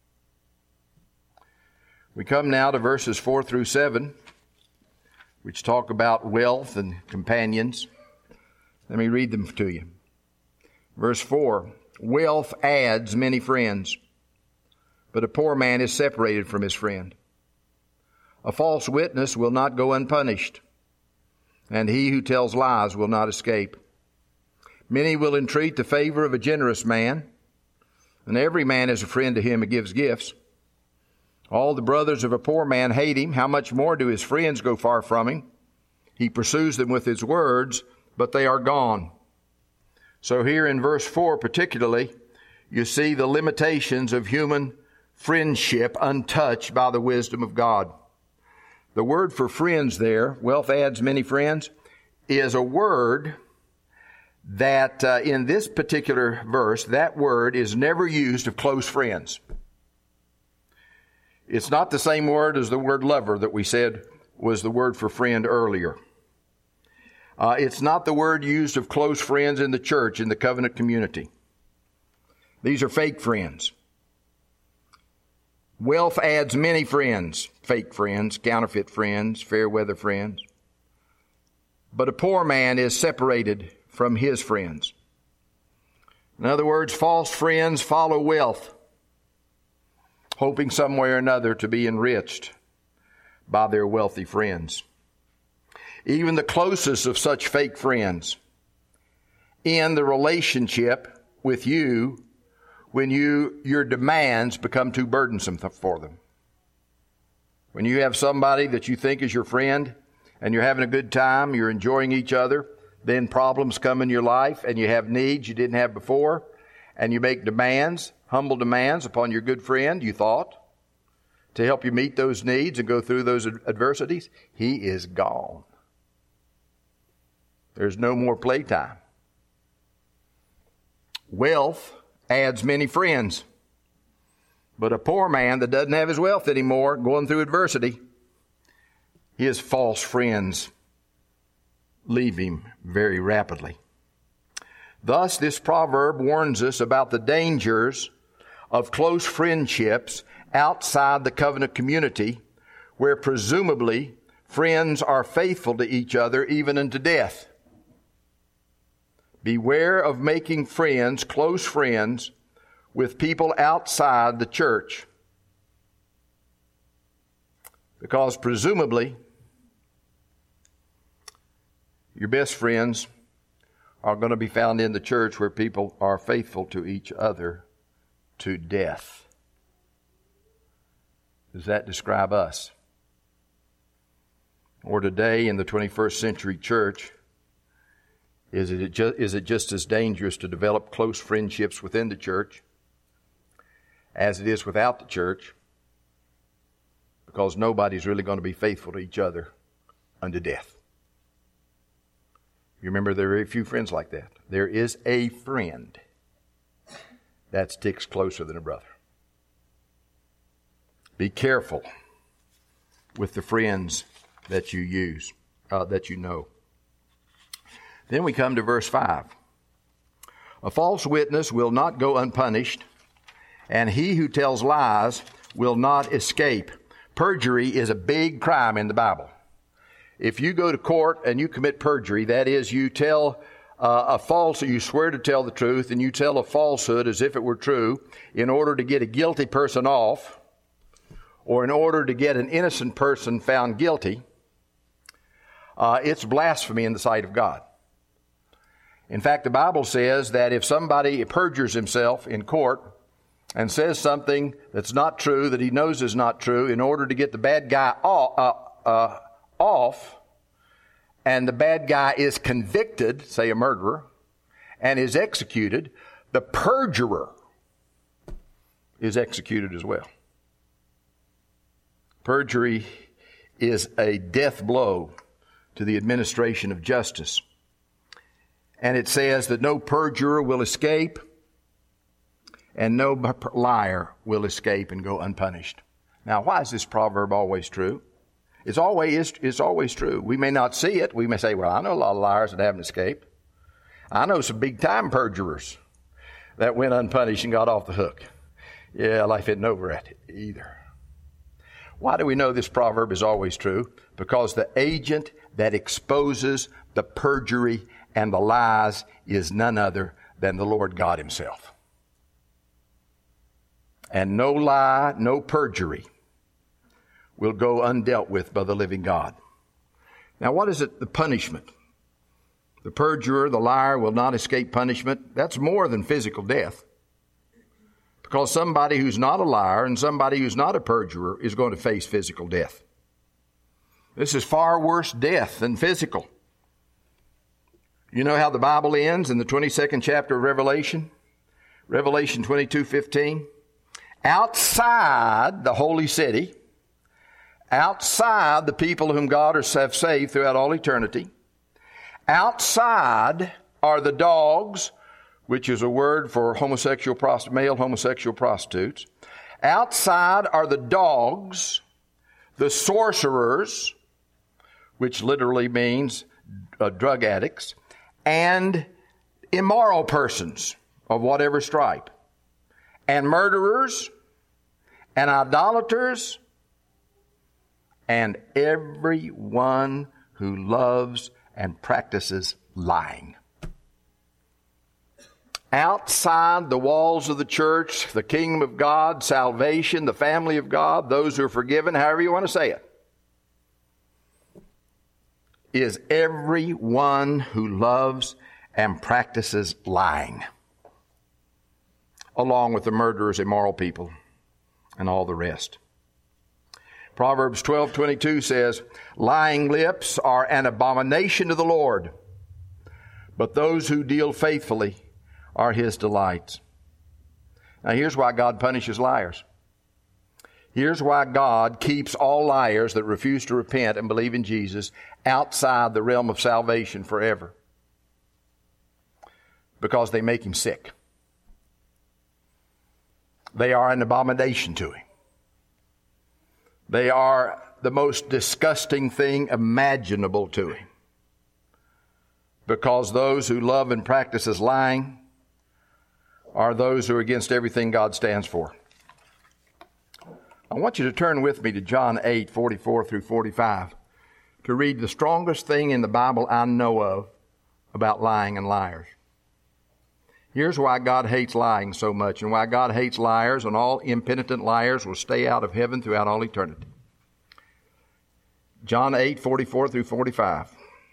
We come now to verses 4 through 7, which talk about wealth and companions. Let me read them to you. Verse 4, wealth adds many friends, but a poor man is separated from his friend. A false witness will not go unpunished, and he who tells lies will not escape. Many will entreat the favor of a generous man, and every man is a friend to him who gives gifts. All the brothers of a poor man hate him. How much more do his friends go far from him? He pursues them with his words, but they are gone. So here in verse 4 particularly, you see the limitations of human friendship untouched by the wisdom of God. The word for friends there, wealth adds many friends, is a word that in this particular verse, that word is never used of close friends. It's not the same word as the word lover that we said was the word for friend earlier. It's not the word used of close friends in the church, in the covenant community. These are fake friends. Wealth adds many friends, fake friends, counterfeit friends, fair weather friends. But a poor man is separated from his friends. In other words, false friends follow wealth, hoping some way or another to be enriched by their wealthy friends. Even the closest of such fake friends end the relationship with you when your demands become too burdensome for them. When you have somebody that you think is your friend and you're having a good time, you're enjoying each other, then problems come in your life and you have needs you didn't have before, and you make demands, humble demands upon your good friend, you thought, to help you meet those needs and go through those adversities. He is gone. There's no more playtime. Wealth adds many friends. But a poor man that doesn't have his wealth anymore, going through adversity, his false friends leave him very rapidly. Thus, this proverb warns us about the dangers of close friendships outside the covenant community, where presumably friends are faithful to each other even unto death. Beware of making friends, close friends, with people outside the church. Because presumably, your best friends are going to be found in the church where people are faithful to each other to death. Does that describe us? Or today in the 21st century church, is it just as dangerous to develop close friendships within the church as it is without the church? Because nobody's really going to be faithful to each other unto death. You remember, there are very few friends like that. There is a friend that sticks closer than a brother. Be careful with the friends that you use, that you know. Then we come to verse 5. A false witness will not go unpunished, and he who tells lies will not escape. Perjury is a big crime in the Bible. If you go to court and you commit perjury, that is, you tell you swear to tell the truth and you tell a falsehood as if it were true in order to get a guilty person off, or in order to get an innocent person found guilty, it's blasphemy in the sight of God. In fact, the Bible says that if somebody perjures himself in court and says something that's not true, that he knows is not true, in order to get the bad guy off, and the bad guy is convicted, say a murderer, and is executed, the perjurer is executed as well. Perjury is a death blow to the administration of justice. And it says that no perjurer will escape, and no liar will escape and go unpunished. Now, why is this proverb always true? It's always true. We may not see it. We may say, well, I know a lot of liars that haven't escaped. I know some big-time perjurers that went unpunished and got off the hook. Yeah, life isn't over at it either. Why do we know this proverb is always true? Because the agent that exposes the perjury and the lies is none other than the Lord God Himself. And no lie, no perjury will go undealt with by the living God. Now, what is it, the punishment? The perjurer, the liar will not escape punishment. That's more than physical death. Because somebody who's not a liar and somebody who's not a perjurer is going to face physical death. This is far worse death than physical. You know how the Bible ends in the 22nd chapter of Revelation? Revelation 22:15. Outside the holy city, outside the people whom God has saved throughout all eternity, outside are the dogs, which is a word for male homosexual prostitutes. Outside are the dogs, the sorcerers, which literally means drug addicts, and immoral persons of whatever stripe, and murderers, and idolaters, and everyone who loves and practices lying. Outside the walls of the church, the kingdom of God, salvation, the family of God, those who are forgiven, however you want to say it, is everyone who loves and practices lying, along with the murderers, immoral people, and all the rest. Proverbs 12:22 says, lying lips are an abomination to the Lord, but those who deal faithfully are His delights. Now here's why God punishes liars. Here's why God keeps all liars that refuse to repent and believe in Jesus outside the realm of salvation forever. Because they make Him sick. They are an abomination to Him. They are the most disgusting thing imaginable to Him. Because those who love and practice lying are those who are against everything God stands for. I want you to turn with me to John 8:44 through 45 to read the strongest thing in the Bible I know of about lying and liars. Here's why God hates lying so much, and why God hates liars, and all impenitent liars will stay out of heaven throughout all eternity. John 8:44 through 45.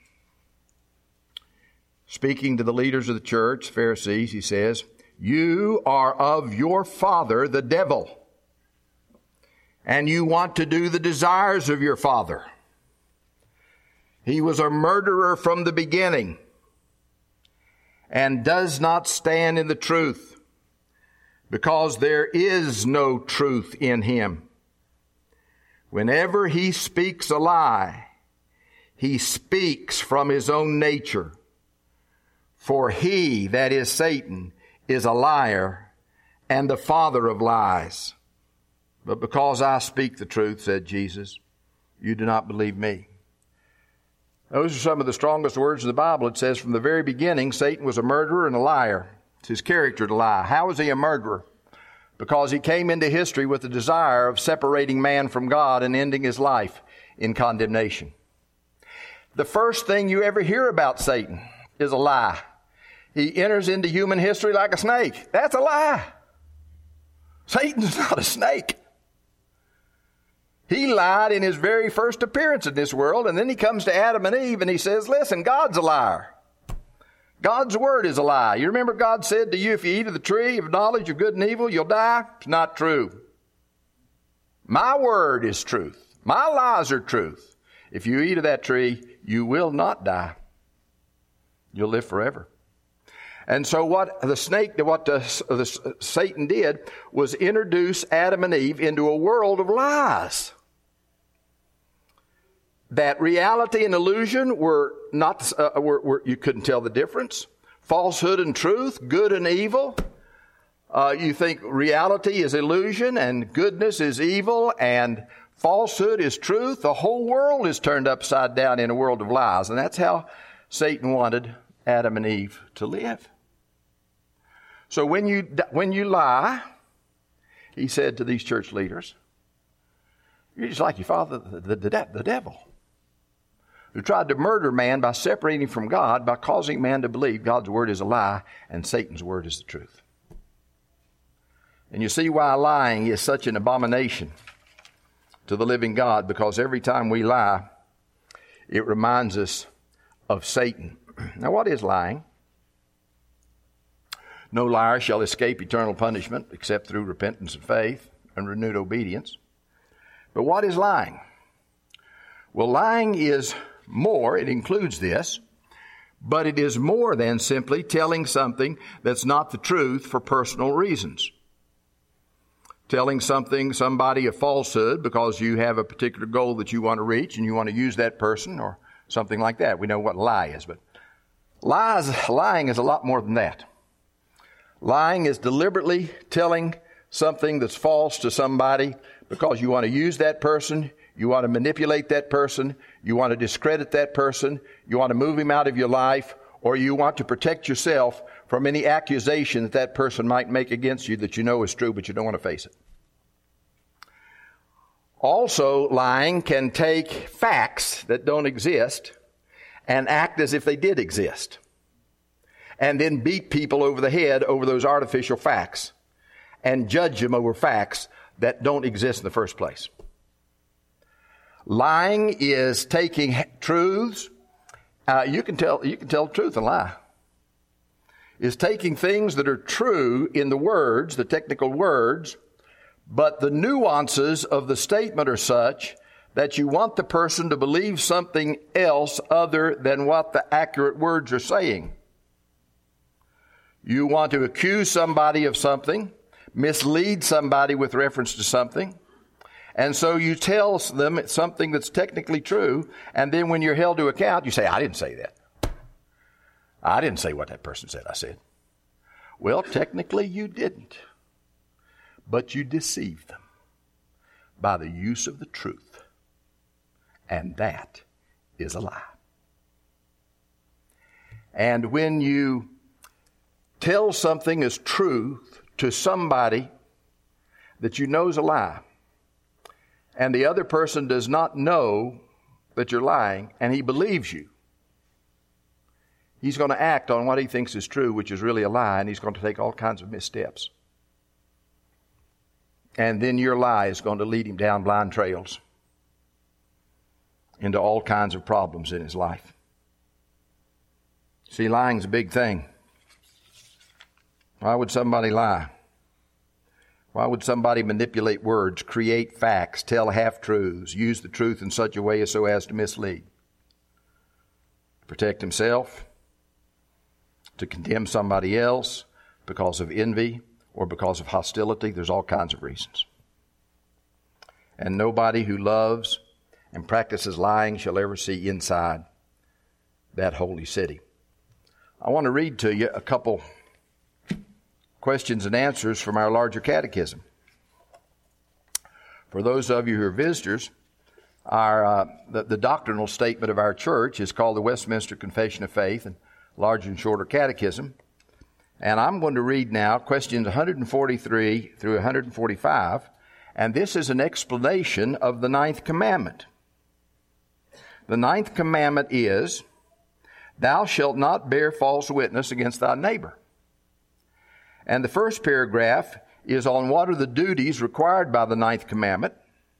Speaking to the leaders of the church, Pharisees, He says, you are of your father, the devil, and you want to do the desires of your father. He was a murderer from the beginning and does not stand in the truth, because there is no truth in him. Whenever he speaks a lie, he speaks from his own nature. For he, that is Satan, is a liar and the father of lies. But because I speak the truth, said Jesus, you do not believe me. Those are some of the strongest words of the Bible. It says from the very beginning, Satan was a murderer and a liar. It's his character to lie. How was he a murderer? Because he came into history with the desire of separating man from God and ending his life in condemnation. The first thing you ever hear about Satan is a lie. He enters into human history like a snake. That's a lie. Satan's not a snake. He lied in his very first appearance in this world, and then he comes to Adam and Eve and he says, listen, God's a liar. God's word is a lie. You remember God said to you, if you eat of the tree of knowledge of good and evil, you'll die? It's not true. My word is truth. My lies are truth. If you eat of that tree, you will not die. You'll live forever. And so what Satan did was introduce Adam and Eve into a world of lies. That reality and illusion were not, you couldn't tell the difference. Falsehood and truth, good and evil. You think reality is illusion and goodness is evil and falsehood is truth. The whole world is turned upside down in a world of lies. And that's how Satan wanted Adam and Eve to live. So when you lie, he said to these church leaders, you're just like your father, the devil, who tried to murder man by separating him from God, by causing man to believe God's word is a lie and Satan's word is the truth. And you see why lying is such an abomination to the living God, because every time we lie, it reminds us of Satan. Now, what is lying? No liar shall escape eternal punishment except through repentance and faith and renewed obedience. But what is lying? Well, lying is more. It includes this. But it is more than simply telling something that's not the truth for personal reasons. Telling somebody a falsehood because you have a particular goal that you want to reach and you want to use that person or something like that. We know what a lie is, but lying is a lot more than that. Lying is deliberately telling something that's false to somebody because you want to use that person, you want to manipulate that person, you want to discredit that person, you want to move him out of your life, or you want to protect yourself from any accusation that that person might make against you that you know is true, but you don't want to face it. Also, lying can take facts that don't exist and act as if they did exist, and then beat people over the head over those artificial facts and judge them over facts that don't exist in the first place. Lying is taking truths. You can tell the truth and lie. Is taking things that are true in the words, the technical words, but the nuances of the statement are such that you want the person to believe something else other than what the accurate words are saying. You want to accuse somebody of something, mislead somebody with reference to something, and so you tell them something that's technically true, and then when you're held to account, you say, I didn't say that. I didn't say what that person said I said. Well, technically you didn't, but you deceived them by the use of the truth, and that is a lie. And when you tell something as truth to somebody that you know is a lie, and the other person does not know that you're lying, and he believes you, he's going to act on what he thinks is true, which is really a lie, and he's going to take all kinds of missteps. And then your lie is going to lead him down blind trails into all kinds of problems in his life. See, lying's a big thing. Why would somebody lie? Why would somebody manipulate words, create facts, tell half-truths, use the truth in such a way as so as to mislead? To protect himself, to condemn somebody else because of envy or because of hostility. There's all kinds of reasons. And nobody who loves and practices lying shall ever see inside that holy city. I want to read to you a couple questions and answers from our larger catechism. For those of you who are visitors, the doctrinal statement of our church is called the Westminster Confession of Faith and Larger and Shorter Catechism. And I'm going to read now questions 143 through 145, and this is an explanation of the ninth commandment. The ninth commandment is, thou shalt not bear false witness against thy neighbor. And the first paragraph is on what are the duties required by the ninth commandment.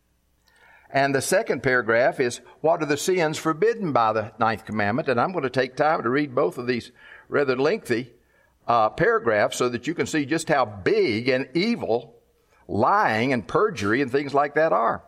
And the second paragraph is what are the sins forbidden by the ninth commandment. And I'm going to take time to read both of these rather lengthy paragraphs so that you can see just how big and evil lying and perjury and things like that are.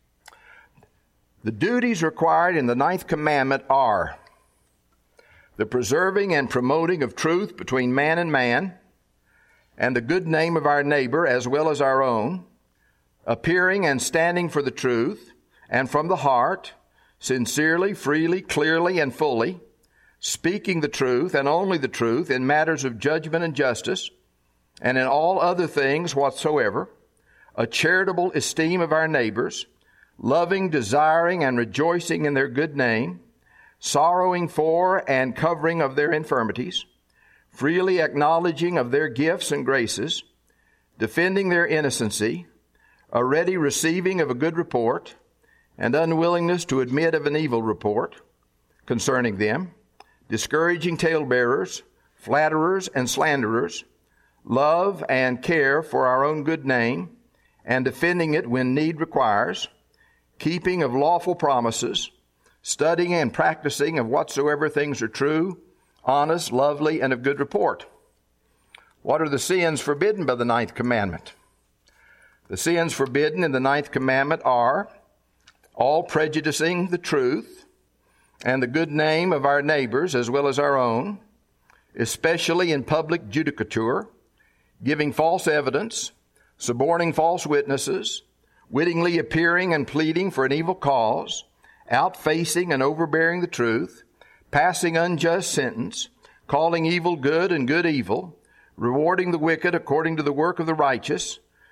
The duties required in the ninth commandment are the preserving and promoting of truth between man and man, and the good name of our neighbor as well as our own, appearing and standing for the truth, and from the heart, sincerely, freely, clearly, and fully, speaking the truth and only the truth in matters of judgment and justice, and in all other things whatsoever, a charitable esteem of our neighbors, loving, desiring, and rejoicing in their good name, sorrowing for and covering of their infirmities, freely acknowledging of their gifts and graces, defending their innocency, a ready receiving of a good report, and unwillingness to admit of an evil report concerning them, discouraging talebearers, flatterers, and slanderers, love and care for our own good name, and defending it when need requires, keeping of lawful promises, studying and practicing of whatsoever things are true, honest, lovely, and of good report. What are the sins forbidden by the ninth commandment? The sins forbidden in the ninth commandment are all prejudicing the truth and the good name of our neighbors as well as our own, especially in public judicature, giving false evidence, suborning false witnesses, wittingly appearing and pleading for an evil cause, outfacing and overbearing the truth, passing unjust sentence, calling evil good and good evil, rewarding the wicked according to the work of the righteous,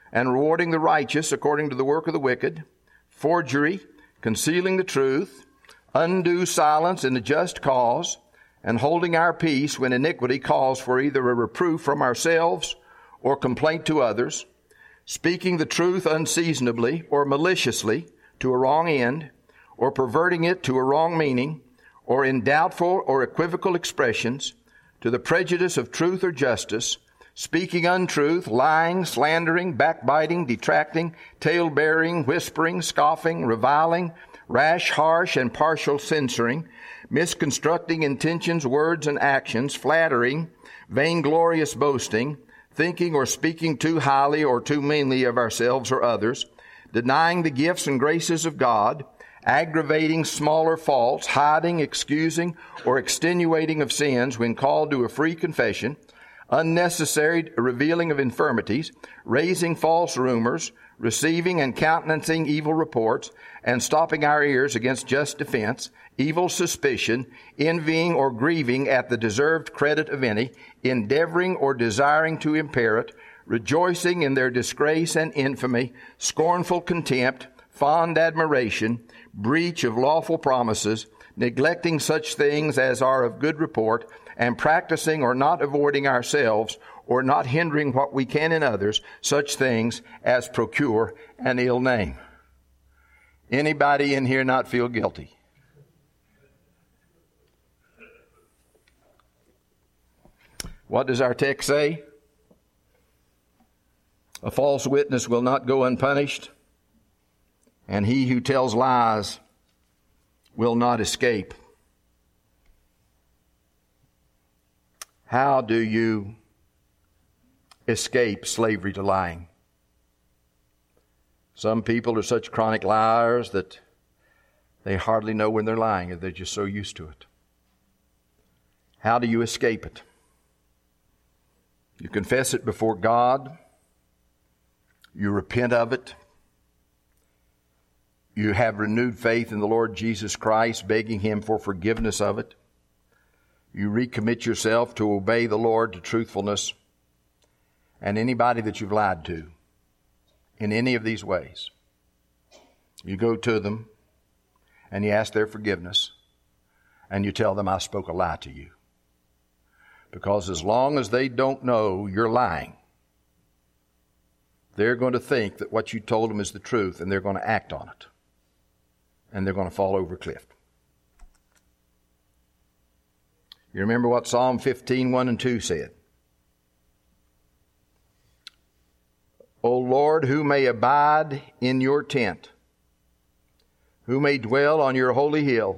and rewarding the righteous according to the work of the wicked, forgery, concealing the truth, undue silence in the just cause, and holding our peace when iniquity calls for either a reproof from ourselves or complaint to others, speaking the truth unseasonably or maliciously to a wrong end, or perverting it to a wrong meaning, or in doubtful or equivocal expressions, to the prejudice of truth or justice, speaking untruth, lying, slandering, backbiting, detracting, tale-bearing, whispering, scoffing, reviling, rash, harsh, and partial censoring, misconstructing intentions, words, and actions, flattering, vainglorious boasting, thinking or speaking too highly or too meanly of ourselves or others, denying the gifts and graces of God, aggravating smaller faults, hiding, excusing, or extenuating of sins when called to a free confession, unnecessary revealing of infirmities, raising false rumors, receiving and countenancing evil reports, and stopping our ears against just defense, evil suspicion, envying or grieving at the deserved credit of any, endeavoring or desiring to impair it, rejoicing in their disgrace and infamy, scornful contempt, fond admiration, breach of lawful promises, neglecting such things as are of good report, and practicing or not avoiding ourselves, or not hindering what we can in others, such things as procure an ill name. Anybody in here not feel guilty? What does our text say? A false witness will not go unpunished, and he who tells lies will not escape. How do you escape slavery to lying? Some people are such chronic liars that they hardly know when they're lying. They're just so used to it. How do you escape it? You confess it before God. You repent of it. You have renewed faith in the Lord Jesus Christ, begging Him for forgiveness of it. You recommit yourself to obey the Lord, to truthfulness. And anybody that you've lied to in any of these ways, you go to them and you ask their forgiveness and you tell them, I spoke a lie to you. Because as long as they don't know you're lying, they're going to think that what you told them is the truth, and they're going to act on it. And they're going to fall over a cliff. You remember what Psalm 15, 1 and 2 said? O Lord, who may abide in your tent? Who may dwell on your holy hill?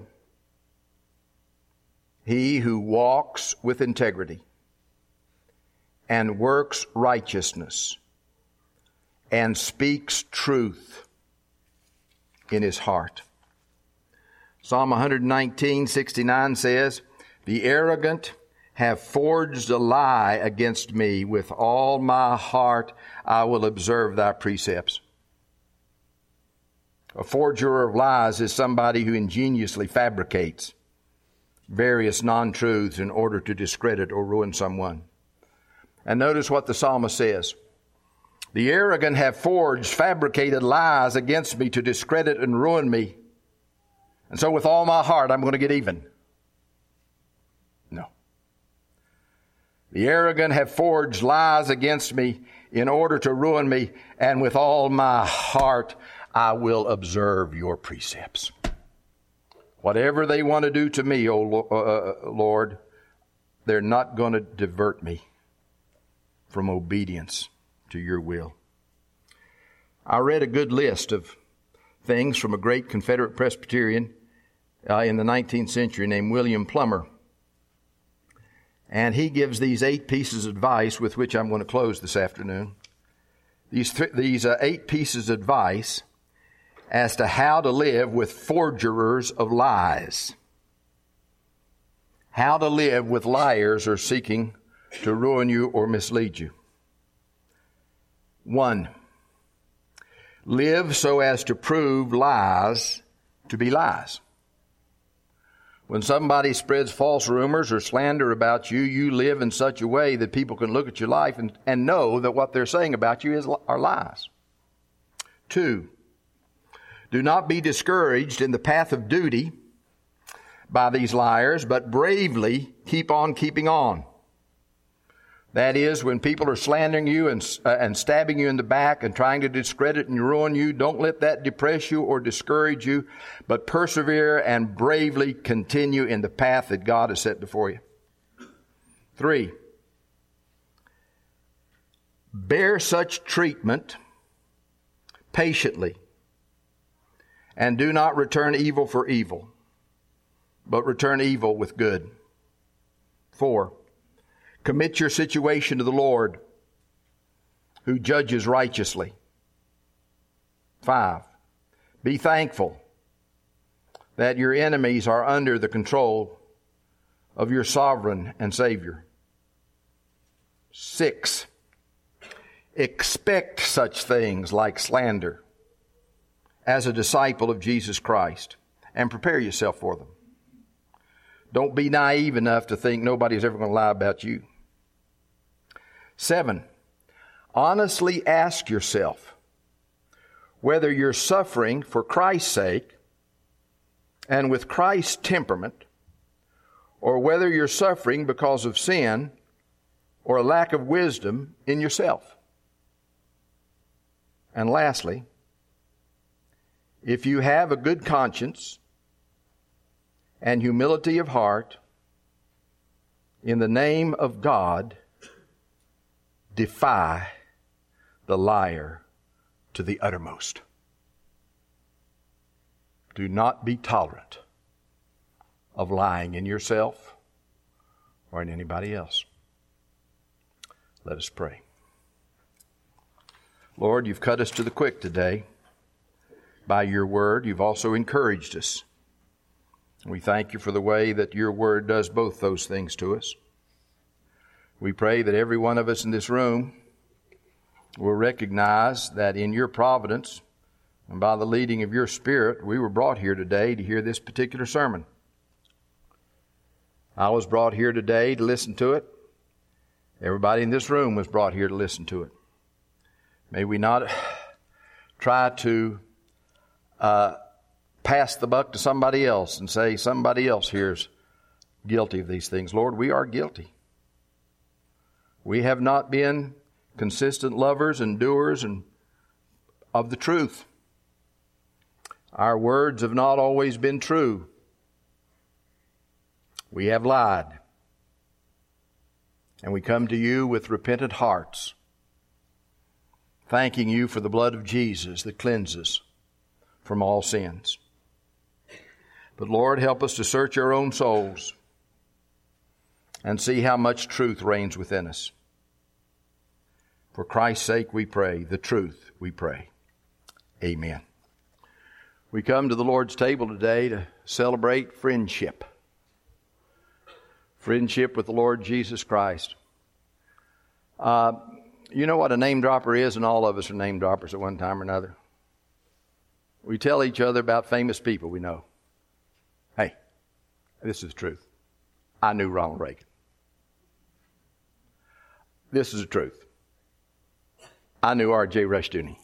He who walks with integrity and works righteousness and speaks truth in his heart. Psalm 119:69 says, the arrogant have forged a lie against me. With all my heart I will observe thy precepts. A forger of lies is somebody who ingeniously fabricates various non-truths in order to discredit or ruin someone. And notice what the psalmist says. The arrogant have forged, fabricated lies against me to discredit and ruin me. And so with all my heart, I'm going to get even. No. The arrogant have forged lies against me in order to ruin me. And with all my heart, I will observe your precepts. Whatever they want to do to me, O Lord, they're not going to divert me from obedience to your will. I read a good list of things from a great Confederate Presbyterian in the 19th century named William Plummer. And he gives these 8 pieces of advice with which I'm going to close this afternoon. These 8 pieces of advice as to how to live with forgerers of lies. How to live with liars who are seeking to ruin you or mislead you. 1, live so as to prove lies to be lies. When somebody spreads false rumors or slander about you, you live in such a way that people can look at your life and know that what they're saying about you are lies. 2, do not be discouraged in the path of duty by these liars, but bravely keep on keeping on. That is, when people are slandering you and stabbing you in the back and trying to discredit and ruin you, don't let that depress you or discourage you, but persevere and bravely continue in the path that God has set before you. 3, bear such treatment patiently, and do not return evil for evil, but return evil with good. 4, commit your situation to the Lord, who judges righteously. 5, be thankful that your enemies are under the control of your sovereign and Savior. 6, expect such things like slander as a disciple of Jesus Christ, and prepare yourself for them. Don't be naive enough to think nobody's ever going to lie about you. 7, honestly ask yourself whether you're suffering for Christ's sake and with Christ's temperament, or whether you're suffering because of sin or a lack of wisdom in yourself. And lastly, if you have a good conscience and humility of heart, in the name of God, defy the liar to the uttermost. Do not be tolerant of lying in yourself or in anybody else. Let us pray. Lord, you've cut us to the quick today. By your word, you've also encouraged us. We thank you for the way that your word does both those things to us. We pray that every one of us in this room will recognize that in your providence and by the leading of your Spirit, we were brought here today to hear this particular sermon. I was brought here today to listen to it. Everybody in this room was brought here to listen to it. May we not try to pass the buck to somebody else and say somebody else here's guilty of these things. Lord, we are guilty. We have not been consistent lovers and doers of the truth. Our words have not always been true. We have lied. And we come to you with repentant hearts, thanking you for the blood of Jesus that cleanses from all sins. But Lord, help us to search our own souls and see how much truth reigns within us. For Christ's sake we pray, the truth we pray. Amen. We come to the Lord's table today to celebrate friendship. Friendship with the Lord Jesus Christ. You know what a name dropper is, and all of us are name droppers at one time or another. We tell each other about famous people we know. Hey, this is the truth. I knew Ronald Reagan. This is the truth. I knew R.J. Rushdoony.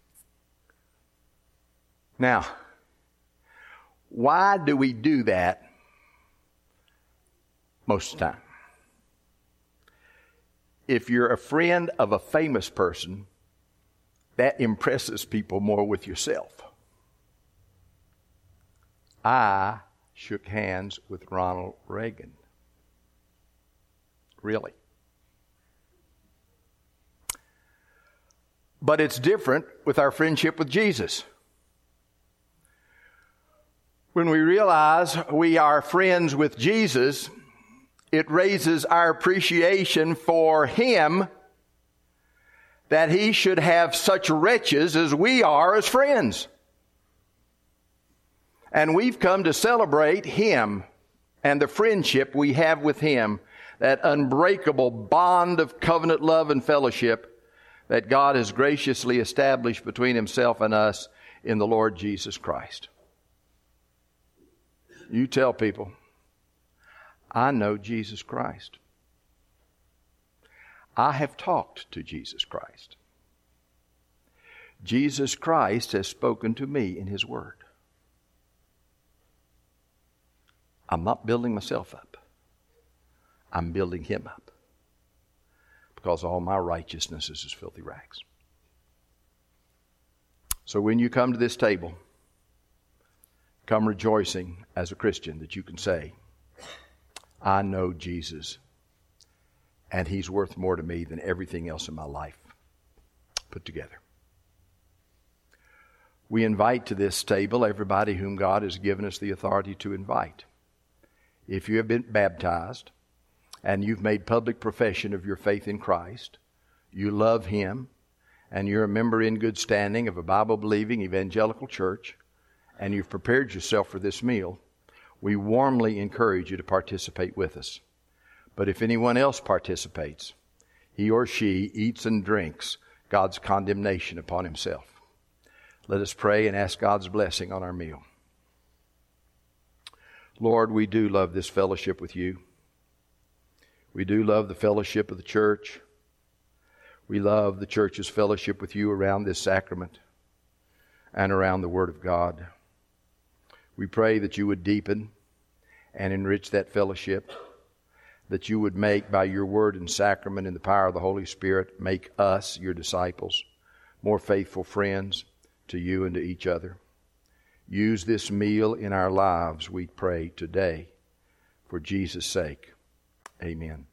Now, why do we do that most of the time? If you're a friend of a famous person, that impresses people more with yourself. I shook hands with Ronald Reagan. Really. But it's different with our friendship with Jesus. When we realize we are friends with Jesus, it raises our appreciation for Him, that He should have such wretches as we are as friends. And we've come to celebrate Him and the friendship we have with Him, that unbreakable bond of covenant love and fellowship that God has graciously established between Himself and us in the Lord Jesus Christ. You tell people, I know Jesus Christ. I have talked to Jesus Christ. Jesus Christ has spoken to me in His Word. I'm not building myself up. I'm building Him up. Because all my righteousness is as filthy rags. So when you come to this table, come rejoicing as a Christian that you can say, I know Jesus, and He's worth more to me than everything else in my life put together. We invite to this table everybody whom God has given us the authority to invite. If you have been baptized and you've made public profession of your faith in Christ, you love Him, and you're a member in good standing of a Bible-believing evangelical church, and you've prepared yourself for this meal, we warmly encourage you to participate with us. But if anyone else participates, he or she eats and drinks God's condemnation upon himself. Let us pray and ask God's blessing on our meal. Lord, we do love this fellowship with You. We do love the fellowship of the church. We love the church's fellowship with You around this sacrament and around the Word of God. We pray that You would deepen and enrich that fellowship, that You would make, by Your Word and sacrament and the power of the Holy Spirit, make us, Your disciples, more faithful friends to You and to each other. Use this meal in our lives, we pray today, for Jesus' sake. Amen.